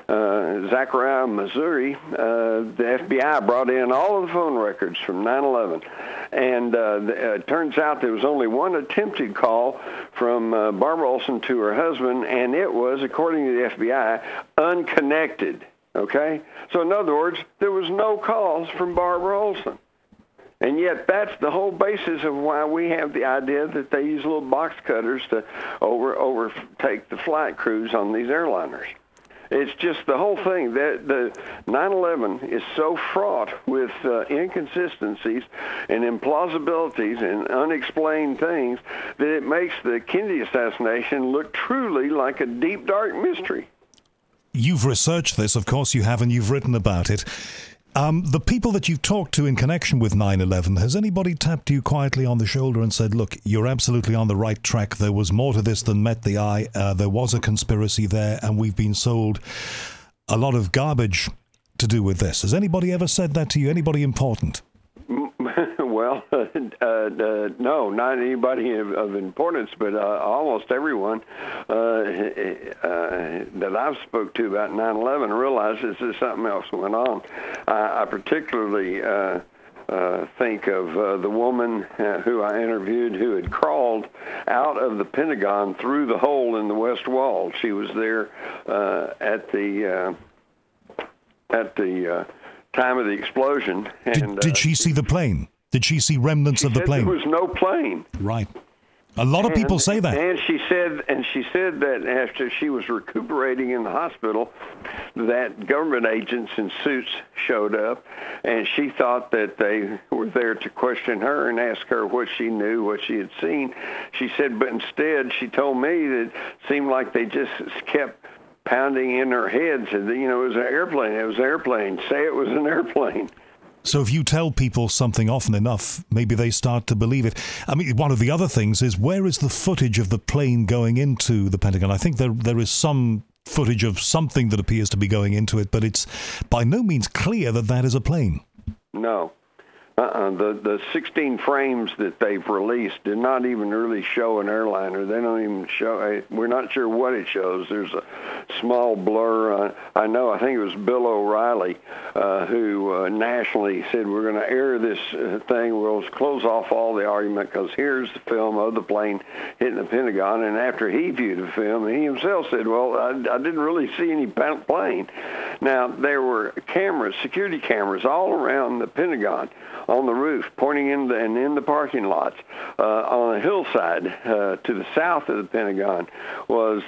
Zachariah, Missouri, the FBI brought in all of the phone records from 9/11. And it turns out there was only one attempted call from Barbara Olson to her husband, and it was, according to the FBI, unconnected. Okay? So in other words, there was no calls from Barbara Olson. And yet that's the whole basis of why we have the idea that they use little box cutters to overtake the flight crews on these airliners. It's just the whole thing. The 9/11 is so fraught with inconsistencies and implausibilities and unexplained things that it makes the Kennedy assassination look truly like a deep, dark mystery. You've researched this, of course you have, and you've written about it. The people that you've talked to in connection with 9/11, has anybody tapped you quietly on the shoulder and said, look, you're absolutely on the right track. There was more to this than met the eye. There was a conspiracy there, and we've been sold a lot of garbage to do with this. Has anybody ever said that to you? Anybody important? Well, no, not anybody of importance, but almost everyone that I've spoke to about 9/11 realizes that something else went on. I particularly think of the woman who I interviewed who had crawled out of the Pentagon through the hole in the West Wall. She was there at the time of the explosion. And did she see the plane? Did she see remnants of the plane? There was no plane. Right. A lot of people say that. And she said that after she was recuperating in the hospital, that government agents in suits showed up, and she thought that they were there to question her and ask her what she knew, what she had seen. She said, but instead, she told me that it seemed like they just kept pounding in her head, said that, it was an airplane. It was an airplane. Say it was an airplane. So if you tell people something often enough, maybe they start to believe it. I mean, one of the other things is, where is the footage of the plane going into the Pentagon? I think there is some footage of something that appears to be going into it, but it's by no means clear that that is a plane. No. The 16 frames that they've released did not even really show an airliner. They don't even show. We're not sure what it shows. There's a small blur. I think it was Bill O'Reilly who nationally said, we're going to air this thing. We'll close off all the argument because here's the film of the plane hitting the Pentagon. And after he viewed the film, he himself said, well, I didn't really see any plane. Now, there were security cameras all around the Pentagon, on the roof, pointing in the parking lots. On a hillside to the south of the Pentagon was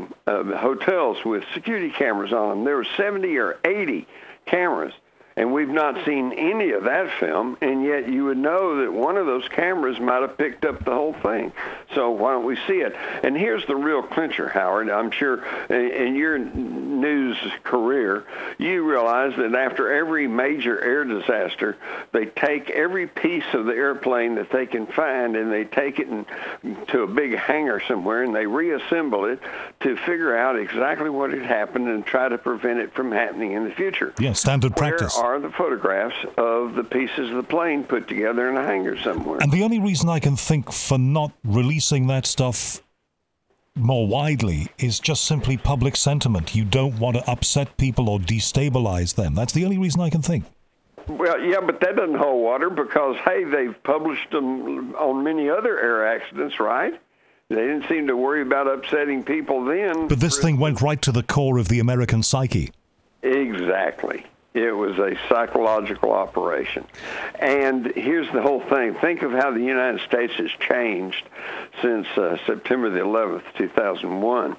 hotels with security cameras on them. There were 70 or 80 cameras, and we've not seen any of that film, and yet you would know that one of those cameras might have picked up the whole thing. So why don't we see it? And here's the real clincher, Howard. I'm sure in your news career, you realize that after every major air disaster, they take every piece of the airplane that they can find, and they take it to a big hangar somewhere, and they reassemble it to figure out exactly what had happened and try to prevent it from happening in the future. Yeah, standard practice. Are the photographs of the pieces of the plane put together in a hangar somewhere. And the only reason I can think for not releasing that stuff more widely is just simply public sentiment. You don't want to upset people or destabilize them. That's the only reason I can think. Well, yeah, but that doesn't hold water because, hey, they've published them on many other air accidents, right? They didn't seem to worry about upsetting people then. But this thing went right to the core of the American psyche. Exactly. It was a psychological operation. And here's the whole thing. Think of how the United States has changed since September the 11th, 2001.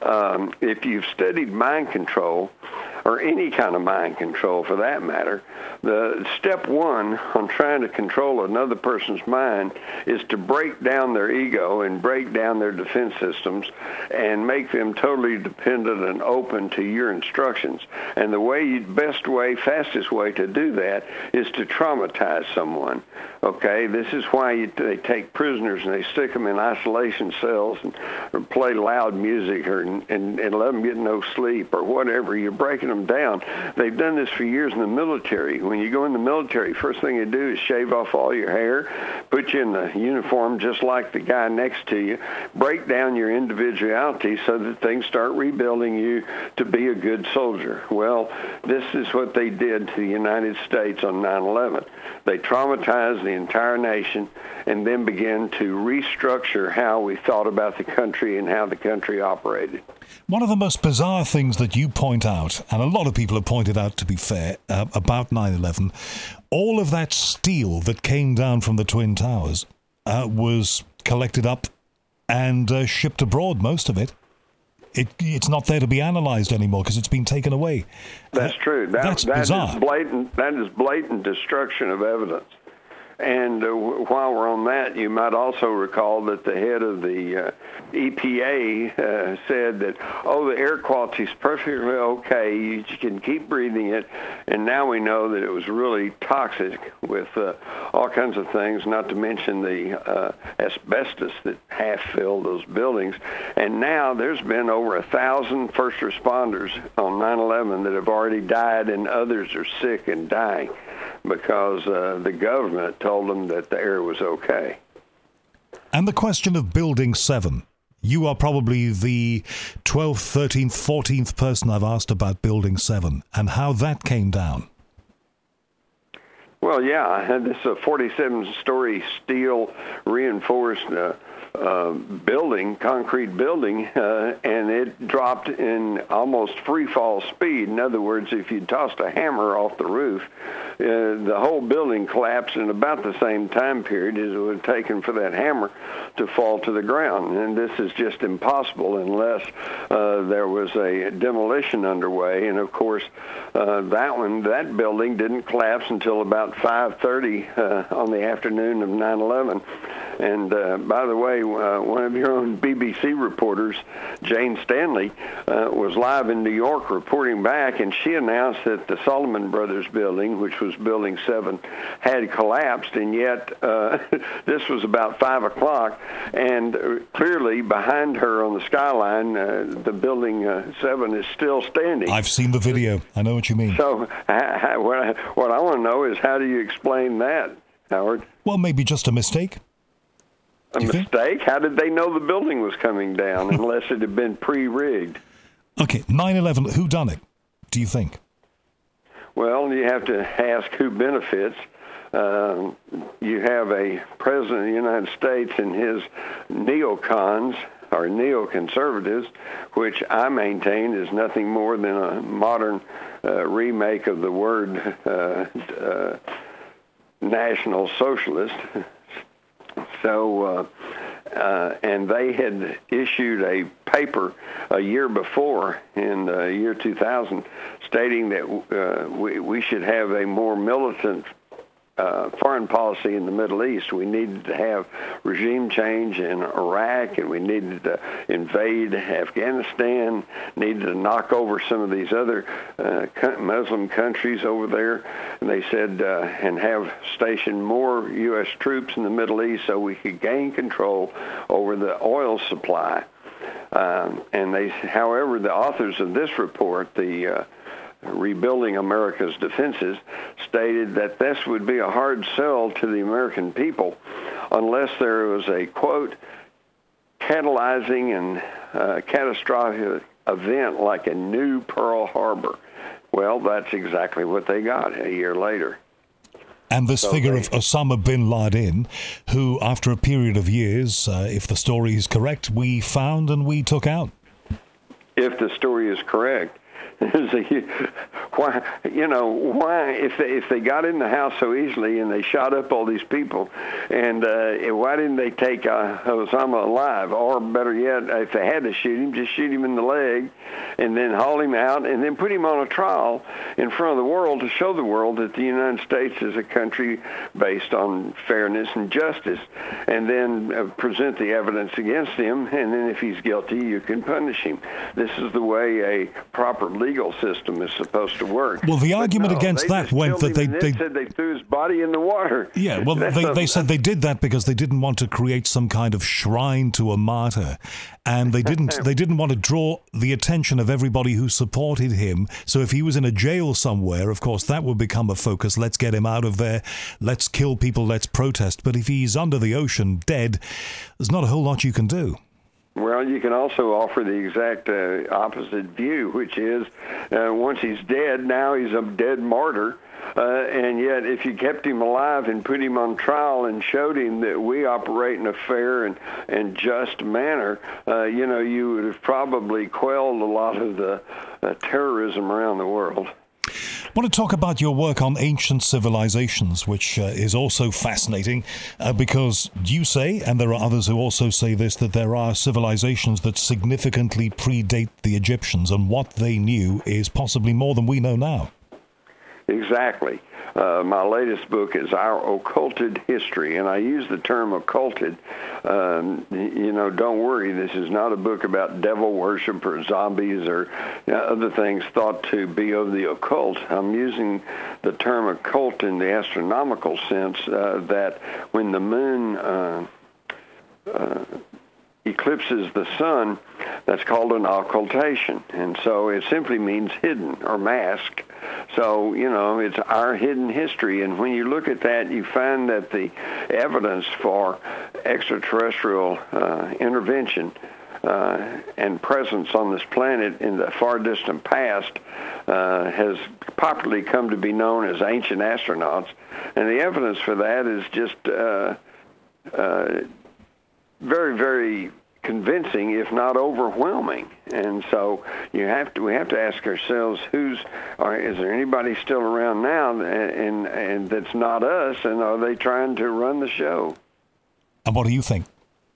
If you've studied mind control, or any kind of mind control for that matter, the step one on trying to control another person's mind is to break down their ego and break down their defense systems and make them totally dependent and open to your instructions. And the fastest way to do that is to traumatize someone. Okay, this is why they take prisoners and they stick them in isolation cells or play loud music and let them get no sleep or whatever. You're breaking them down. They've done this for years in the military. When you go in the military, first thing they do is shave off all your hair, put you in the uniform just like the guy next to you, break down your individuality so that they can start rebuilding you to be a good soldier. Well, this is what they did to the United States on 9/11. They traumatized the entire nation and then began to restructure how we thought about the country and how the country operated. One of the most bizarre things that you point out, and a lot of people have pointed out, to be fair, about 9/11, all of that steel that came down from the Twin Towers was collected up and shipped abroad, most of it. It's not there to be analysed anymore because it's been taken away. That's true. That's bizarre. That is blatant destruction of evidence. And while we're on that, you might also recall that the head of the EPA said that, the air quality is perfectly okay. You can keep breathing it. And now we know that it was really toxic with all kinds of things, not to mention the asbestos that half filled those buildings. And now there's been over 1,000 first responders on 9/11 that have already died, and others are sick and dying because the government told them that the air was okay. And the question of Building 7. You are probably the 12th, 13th, 14th person I've asked about Building 7 and how that came down. Well, yeah, I had this 47-story steel reinforced building, concrete building, and it dropped in almost free fall speed. In other words, if you tossed a hammer off the roof, the whole building collapsed in about the same time period as it would have taken for that hammer to fall to the ground. And this is just impossible unless there was a demolition underway. And of course, that building didn't collapse until about 5:30 on the afternoon of 9/11. And by the way, one of your own BBC reporters, Jane Stanley, was live in New York reporting back, and she announced that the Salomon Brothers building, which was Building 7, had collapsed, and yet this was about 5 o'clock, and clearly behind her on the skyline, the Building 7 is still standing. I've seen the video. I know what you mean. So what I want to know is, how do you explain that, Howard? Well, maybe just a mistake. A mistake? How did they know the building was coming down unless it had been pre-rigged? Okay, 9/11, who done it, do you think? Well, you have to ask who benefits. You have a president of the United States and his neocons, or neoconservatives, which I maintain is nothing more than a modern remake of the word National Socialist. So, and they had issued a paper a year before, in the year 2000, stating that we should have a more militant foreign policy in the Middle East. We needed to have regime change in Iraq, and we needed to invade Afghanistan, needed to knock over some of these other Muslim countries over there. And they said, and have stationed more U.S. troops in the Middle East so we could gain control over the oil supply. And they, however, the authors of this report, the Rebuilding America's Defenses, stated that this would be a hard sell to the American people unless there was a, quote, catalyzing and catastrophic event like a new Pearl Harbor. Well, that's exactly what they got a year later. And this figure of Osama bin Laden, who, after a period of years, if the story is correct, we found and we took out. If the story is correct. Why, if they got in the house so easily and they shot up all these people, and why didn't they take Osama alive? Or better yet, if they had to shoot him, just shoot him in the leg and then haul him out and then put him on a trial in front of the world to show the world that the United States is a country based on fairness and justice, and then present the evidence against him, and then if he's guilty, you can punish him. This is the way a proper legal legal system is supposed to work. Well, the argument against that went that they said they threw his body in the water. Yeah, well, they said they did that because they didn't want to create some kind of shrine to a martyr, and they didn't want to draw the attention of everybody who supported him. So if he was in a jail somewhere, of course, that would become a focus. Let's get him out of there. Let's kill people. Let's protest. But if he's under the ocean, dead, there's not a whole lot you can do. Well, you can also offer the exact opposite view, which is once he's dead, now he's a dead martyr. And yet, if you kept him alive and put him on trial and showed him that we operate in a fair and just manner, you would have probably quelled a lot of the terrorism around the world. I want to talk about your work on ancient civilizations, which is also fascinating because you say, and there are others who also say this, that there are civilizations that significantly predate the Egyptians, and what they knew is possibly more than we know now. Exactly. My latest book is Our Occulted History, and I use the term occulted. Don't worry, this is not a book about devil worship or zombies or other things thought to be of the occult. I'm using the term occult in the astronomical sense that when the moon eclipses the sun, that's called an occultation. And so it simply means hidden or masked. So, it's our hidden history. And when you look at that, you find that the evidence for extraterrestrial intervention and presence on this planet in the far distant past has popularly come to be known as ancient astronauts. And the evidence for that is just very, very convincing, if not overwhelming. And so we have to ask ourselves, is there anybody still around now and that's not us, and are they trying to run the show? And what do you think?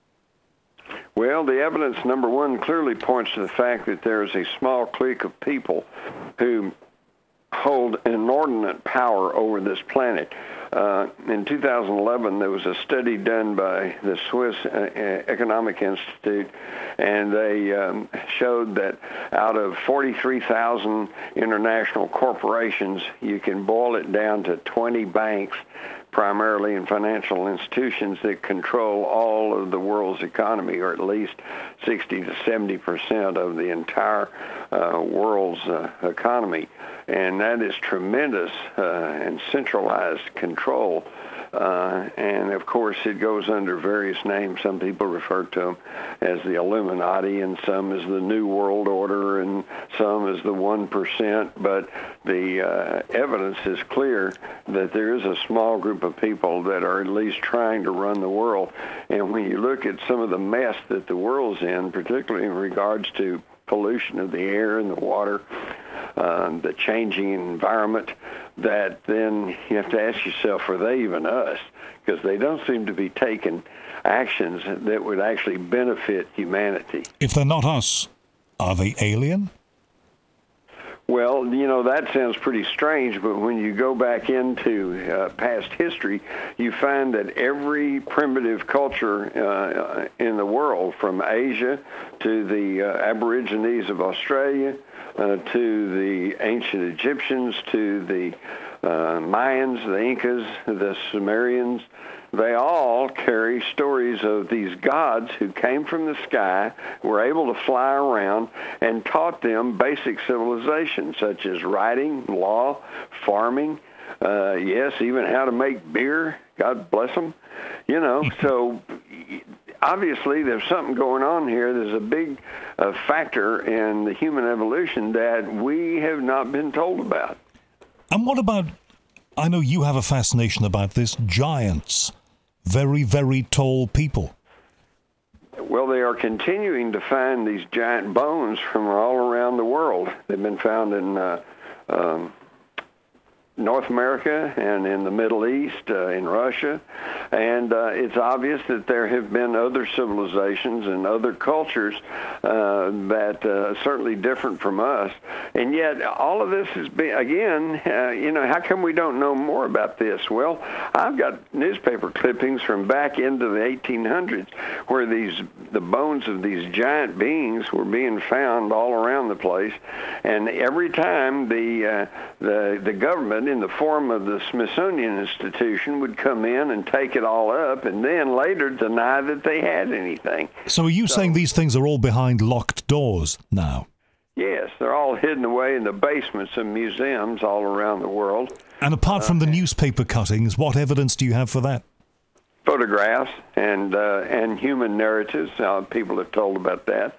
Well, the evidence, number one, clearly points to the fact that there is a small clique of people who hold inordinate power over this planet. In 2011, there was a study done by the Swiss Economic Institute, and they showed that out of 43,000 international corporations, you can boil it down to 20 banks, primarily in financial institutions, that control all of the world's economy, or at least 60 to 70% of the entire world's economy. And that is tremendous and centralized control. And, of course, it goes under various names. Some people refer to them as the Illuminati, and some as the New World Order, and some as the 1%. But the evidence is clear that there is a small group of people that are at least trying to run the world. And when you look at some of the mess that the world's in, particularly in regards to pollution of the air and the water, the changing environment, that then you have to ask yourself, are they even us? Because they don't seem to be taking actions that would actually benefit humanity. If they're not us, are they alien? Well, that sounds pretty strange, but when you go back into past history, you find that every primitive culture in the world, from Asia to the Aborigines of Australia, to the ancient Egyptians, to the Mayans, the Incas, the Sumerians, they all carry stories of these gods who came from the sky, were able to fly around, and taught them basic civilizations such as writing, law, farming, yes, even how to make beer. God bless them. So obviously there's something going on here. There's a big factor in the human evolution that we have not been told about. And what about, I know you have a fascination about this, giants, very, very tall people. Well, they are continuing to find these giant bones from all around the world. They've been found in North America and in the Middle East, in Russia, and it's obvious that there have been other civilizations and other cultures that certainly different from us, and yet all of this has been, again, how come we don't know more about this? Well, I've got newspaper clippings from back into the 1800s where the bones of these giant beings were being found all around the place, and every time the government, in the form of the Smithsonian Institution, would come in and take it all up and then later deny that they had anything. So are you saying these things are all behind locked doors now? Yes, they're all hidden away in the basements of museums all around the world. And apart from the newspaper cuttings, what evidence do you have for that? Photographs and human narratives. People have told about that.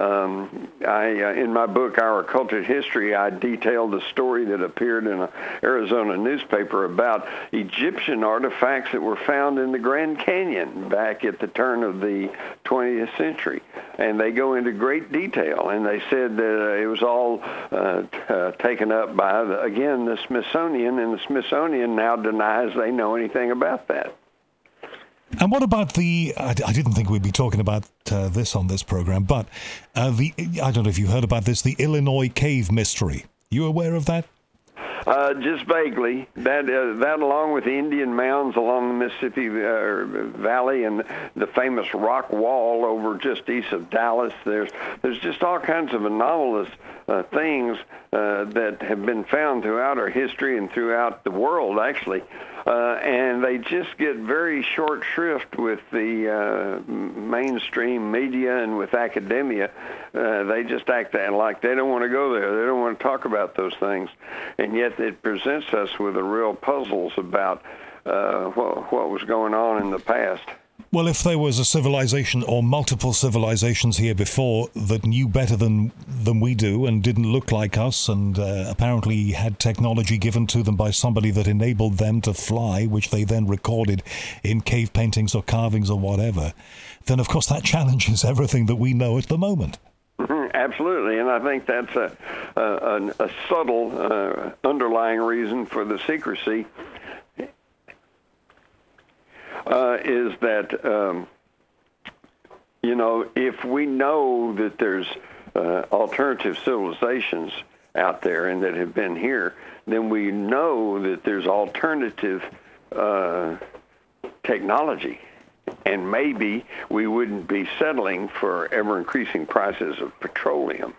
In my book, Our Occulted History, I detailed the story that appeared in an Arizona newspaper about Egyptian artifacts that were found in the Grand Canyon back at the turn of the 20th century. And they go into great detail, and they said that it was all taken up by, the Smithsonian, and the Smithsonian now denies they know anything about that. And what about I didn't think we'd be talking about this on this program, but I don't know if you heard about this, the Illinois cave mystery. You aware of that? Just vaguely. That along with the Indian mounds along the Mississippi Valley and the famous rock wall over just east of Dallas, there's just all kinds of anomalous things that have been found throughout our history and throughout the world, actually. And they just get very short shrift with the mainstream media and with academia. They just act like they don't want to go there. They don't want to talk about those things. And yet it presents us with the real puzzles about what was going on in the past. Well, if there was a civilization or multiple civilizations here before that knew better than we do and didn't look like us and apparently had technology given to them by somebody that enabled them to fly, which they then recorded in cave paintings or carvings or whatever, then of course that challenges everything that we know at the moment. Absolutely, and I think that's a subtle underlying reason for the secrecy. Is that, if we know that there's alternative civilizations out there and that have been here, then we know that there's alternative technology. And maybe we wouldn't be settling for ever-increasing prices of petroleum.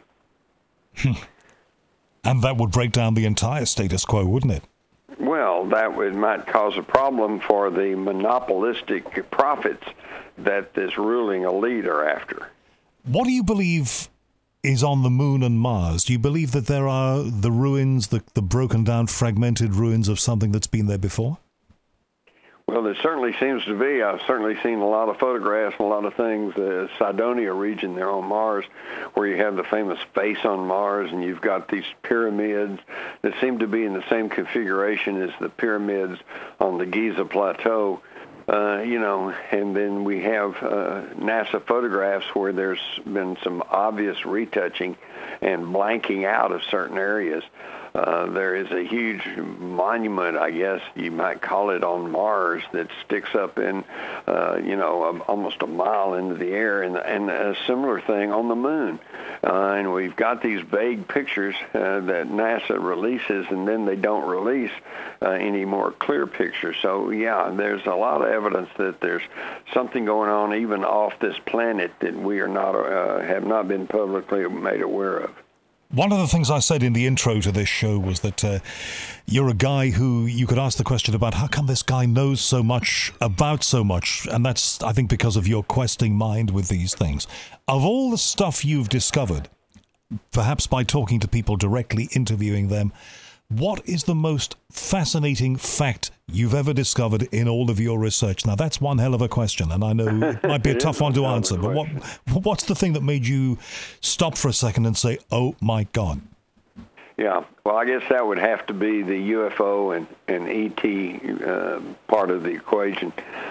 And that would break down the entire status quo, wouldn't it? Well, might cause a problem for the monopolistic profits that this ruling elite are after. What do you believe is on the moon and Mars? Do you believe that there are the ruins, the broken down, fragmented ruins of something that's been there before? Well, there certainly seems to be. I've certainly seen a lot of photographs and a lot of things. The Cydonia region there on Mars, where you have the famous face on Mars, and you've got these pyramids that seem to be in the same configuration as the pyramids on the Giza Plateau. And then we have NASA photographs where there's been some obvious retouching and blanking out of certain areas. There is a huge monument, I guess you might call it, on Mars that sticks up in, almost a mile into the air, and a similar thing on the moon. And we've got these vague pictures that NASA releases, and then they don't release any more clear pictures. So, yeah, there's a lot of evidence that there's something going on even off this planet that we are not have not been publicly made aware of. One of the things I said in the intro to this show was that you're a guy who you could ask the question about how come this guy knows so much about so much, and that's, I think, because of your questing mind with these things. Of all the stuff you've discovered, perhaps by talking to people directly, interviewing them, what is the most fascinating fact you've ever discovered in all of your research? Now, that's one hell of a question, and I know it might be a tough one to answer, but what's the thing that made you stop for a second and say, oh, my God? Yeah, well, I guess that would have to be the UFO and ET part of the equation.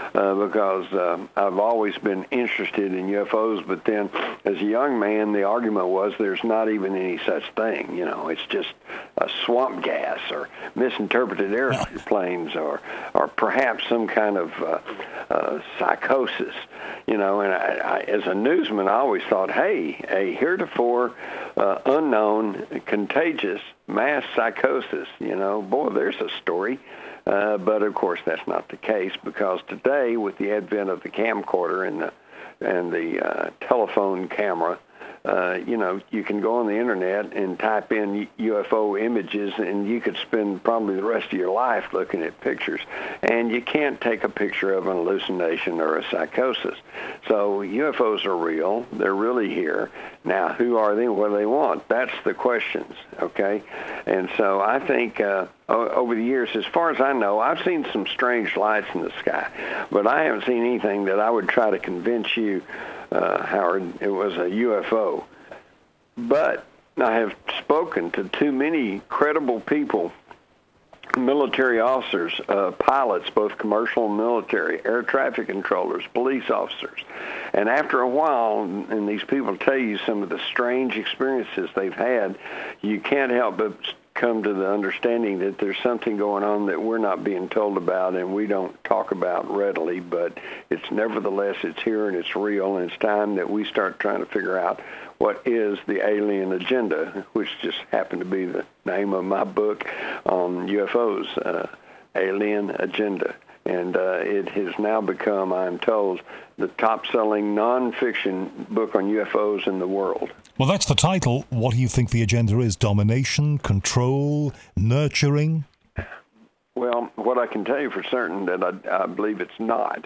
because I've always been interested in UFOs. But then, as a young man, the argument was there's not even any such thing. You know, it's just a swamp gas or misinterpreted airplanes or perhaps some kind of psychosis. You know, and I, as a newsman, I always thought, hey, a heretofore unknown, contagious mass psychosis. You know, boy, there's a story. But of course, that's not the case, because today, with the advent of the camcorder and the telephone camera, you know, you can go on the internet and type in UFO images, and you could spend probably the rest of your life looking at pictures. And you can't take a picture of an hallucination or a psychosis. So UFOs are real. They're really here. Now, who are they and what do they want? That's the questions, okay? And so I think over the years, as far as I know, I've seen some strange lights in the sky, but I haven't seen anything that I would try to convince you, Howard, it was a UFO. But I have spoken to too many credible people, military officers, pilots, both commercial and military, air traffic controllers, police officers. And after a while, and these people tell you some of the strange experiences they've had, you can't help but come to the understanding that there's something going on that we're not being told about and we don't talk about readily, but it's nevertheless, it's here and it's real, and it's time that we start trying to figure out what is the alien agenda, which just happened to be the name of my book on UFOs, Alien Agenda. And it has now become, I'm told, the top-selling nonfiction book on UFOs in the world. Well, that's the title. What do you think the agenda is? Domination, control, nurturing? Well, what I can tell you for certain that I believe it's not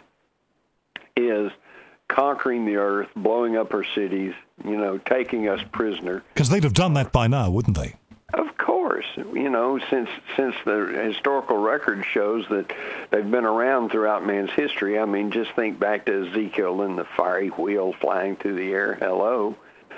is conquering the earth, blowing up our cities, you know, taking us prisoner. Because they'd have done that by now, wouldn't they? Of course, you know, since the historical record shows that they've been around throughout man's history. I mean, just think back to Ezekiel and the fiery wheel flying through the air. Hello.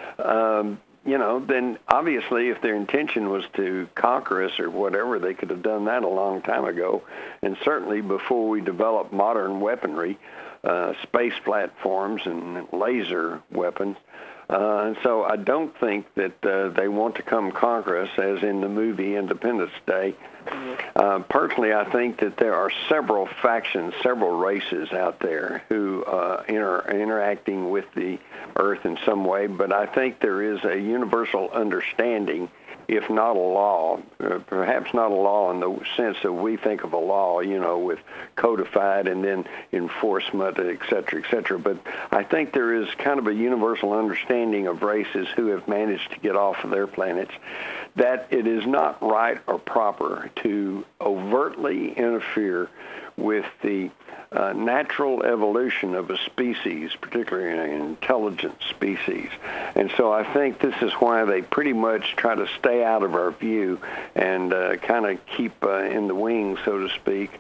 You know, then obviously if their intention was to conquer us or whatever, they could have done that a long time ago. And certainly before we developed modern weaponry, space platforms and laser weapons. And so I don't think that they want to come conquer us, as in the movie Independence Day. Personally, I think that there are several factions, several races out there who are interacting with the Earth in some way, but I think there is a universal understanding, if not a law, perhaps not a law in the sense that we think of a law, you know, with codified and then enforcement, et cetera, but I think there is kind of a universal understanding of races who have managed to get off of their planets, that it is not right or proper to overtly interfere with the natural evolution of a species, particularly an intelligent species. And so I think this is why they pretty much try to stay out of our view and kind of keep in the wings, so to speak.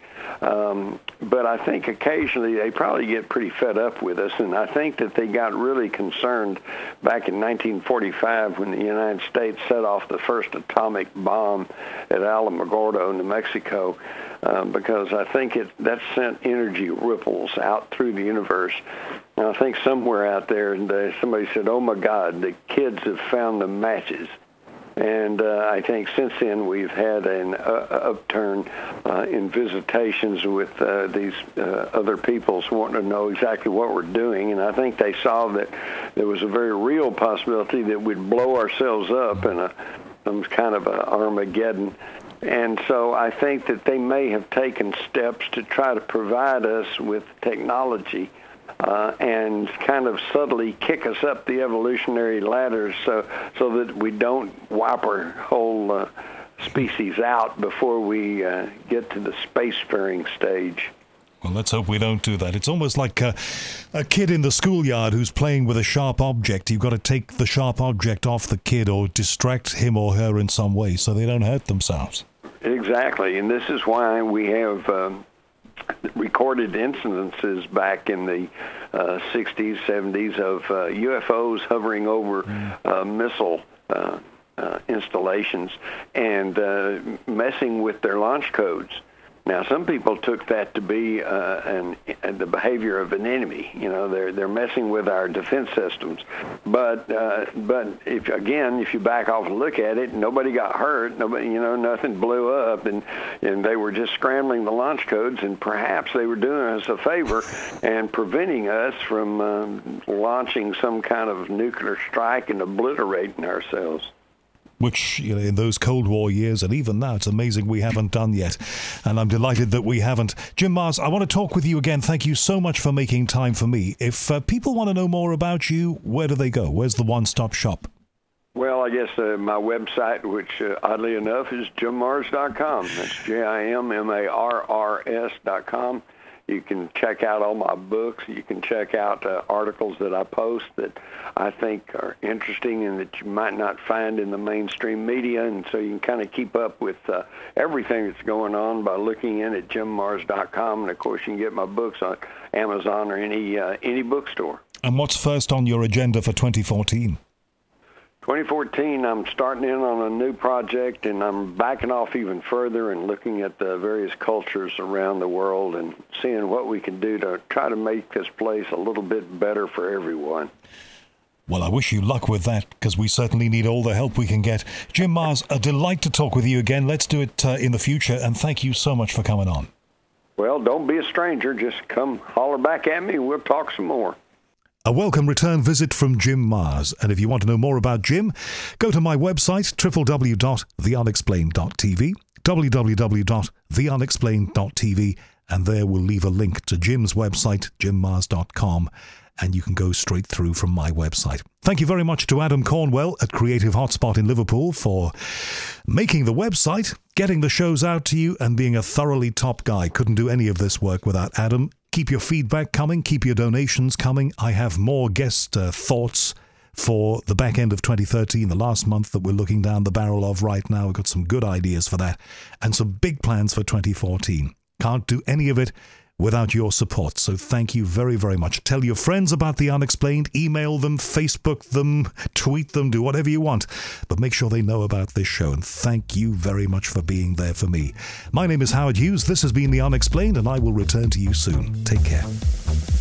But I think occasionally they probably get pretty fed up with us, and I think that they got really concerned back in 1945 when the United States set off the first atomic bomb at Alamogordo, New Mexico, because I think that sent energy ripples out through the universe. And I think somewhere out there somebody said, "Oh my God, the kids have found the matches." And I think since then we've had an upturn in visitations with these other peoples wanting to know exactly what we're doing. And I think they saw that there was a very real possibility that we'd blow ourselves up in some kind of a Armageddon. And so I think that they may have taken steps to try to provide us with technology and kind of subtly kick us up the evolutionary ladder so that we don't wipe our whole species out before we get to the spacefaring stage. Well, let's hope we don't do that. It's almost like a kid in the schoolyard who's playing with a sharp object. You've got to take the sharp object off the kid or distract him or her in some way so they don't hurt themselves. Exactly, and this is why we have recorded incidences back in the 60s, 70s of UFOs hovering over missile installations and messing with their launch codes. Now, some people took that to be the behavior of an enemy. You know, they're messing with our defense systems. But if you back off and look at it, nobody got hurt. Nobody, nothing blew up, and they were just scrambling the launch codes, and perhaps they were doing us a favor and preventing us from launching some kind of nuclear strike and obliterating ourselves. Which, in those Cold War years, and even now, it's amazing we haven't done yet. And I'm delighted that we haven't. Jim Marrs, I want to talk with you again. Thank you so much for making time for me. If people want to know more about you, where do they go? Where's the one-stop shop? Well, I guess my website, which oddly enough is JimMarrs.com. That's JimMarrs.com. You can check out all my books. You can check out articles that I post that I think are interesting and that you might not find in the mainstream media. And so you can kind of keep up with everything that's going on by looking in at JimMarrs.com. And, of course, you can get my books on Amazon or any bookstore. And what's first on your agenda for 2014? 2014, I'm starting in on a new project, and I'm backing off even further and looking at the various cultures around the world and seeing what we can do to try to make this place a little bit better for everyone. Well, I wish you luck with that, because we certainly need all the help we can get. Jim Marrs, a delight to talk with you again. Let's do it in the future, and thank you so much for coming on. Well, don't be a stranger. Just come holler back at me, and we'll talk some more. A welcome return visit from Jim Marrs. And if you want to know more about Jim, go to my website, www.theunexplained.tv, www.theunexplained.tv, and there we'll leave a link to Jim's website, jimmarrs.com, and you can go straight through from my website. Thank you very much to Adam Cornwell at Creative Hotspot in Liverpool for making the website, getting the shows out to you, and being a thoroughly top guy. Couldn't do any of this work without Adam. Keep your feedback coming. Keep your donations coming. I have more guest thoughts for the back end of 2013, the last month that we're looking down the barrel of right now. We've got some good ideas for that and some big plans for 2014. Can't do any of it without your support. So thank you very, very much. Tell your friends about The Unexplained. Email them, Facebook them, tweet them, do whatever you want. But make sure they know about this show. And thank you very much for being there for me. My name is Howard Hughes. This has been The Unexplained, and I will return to you soon. Take care.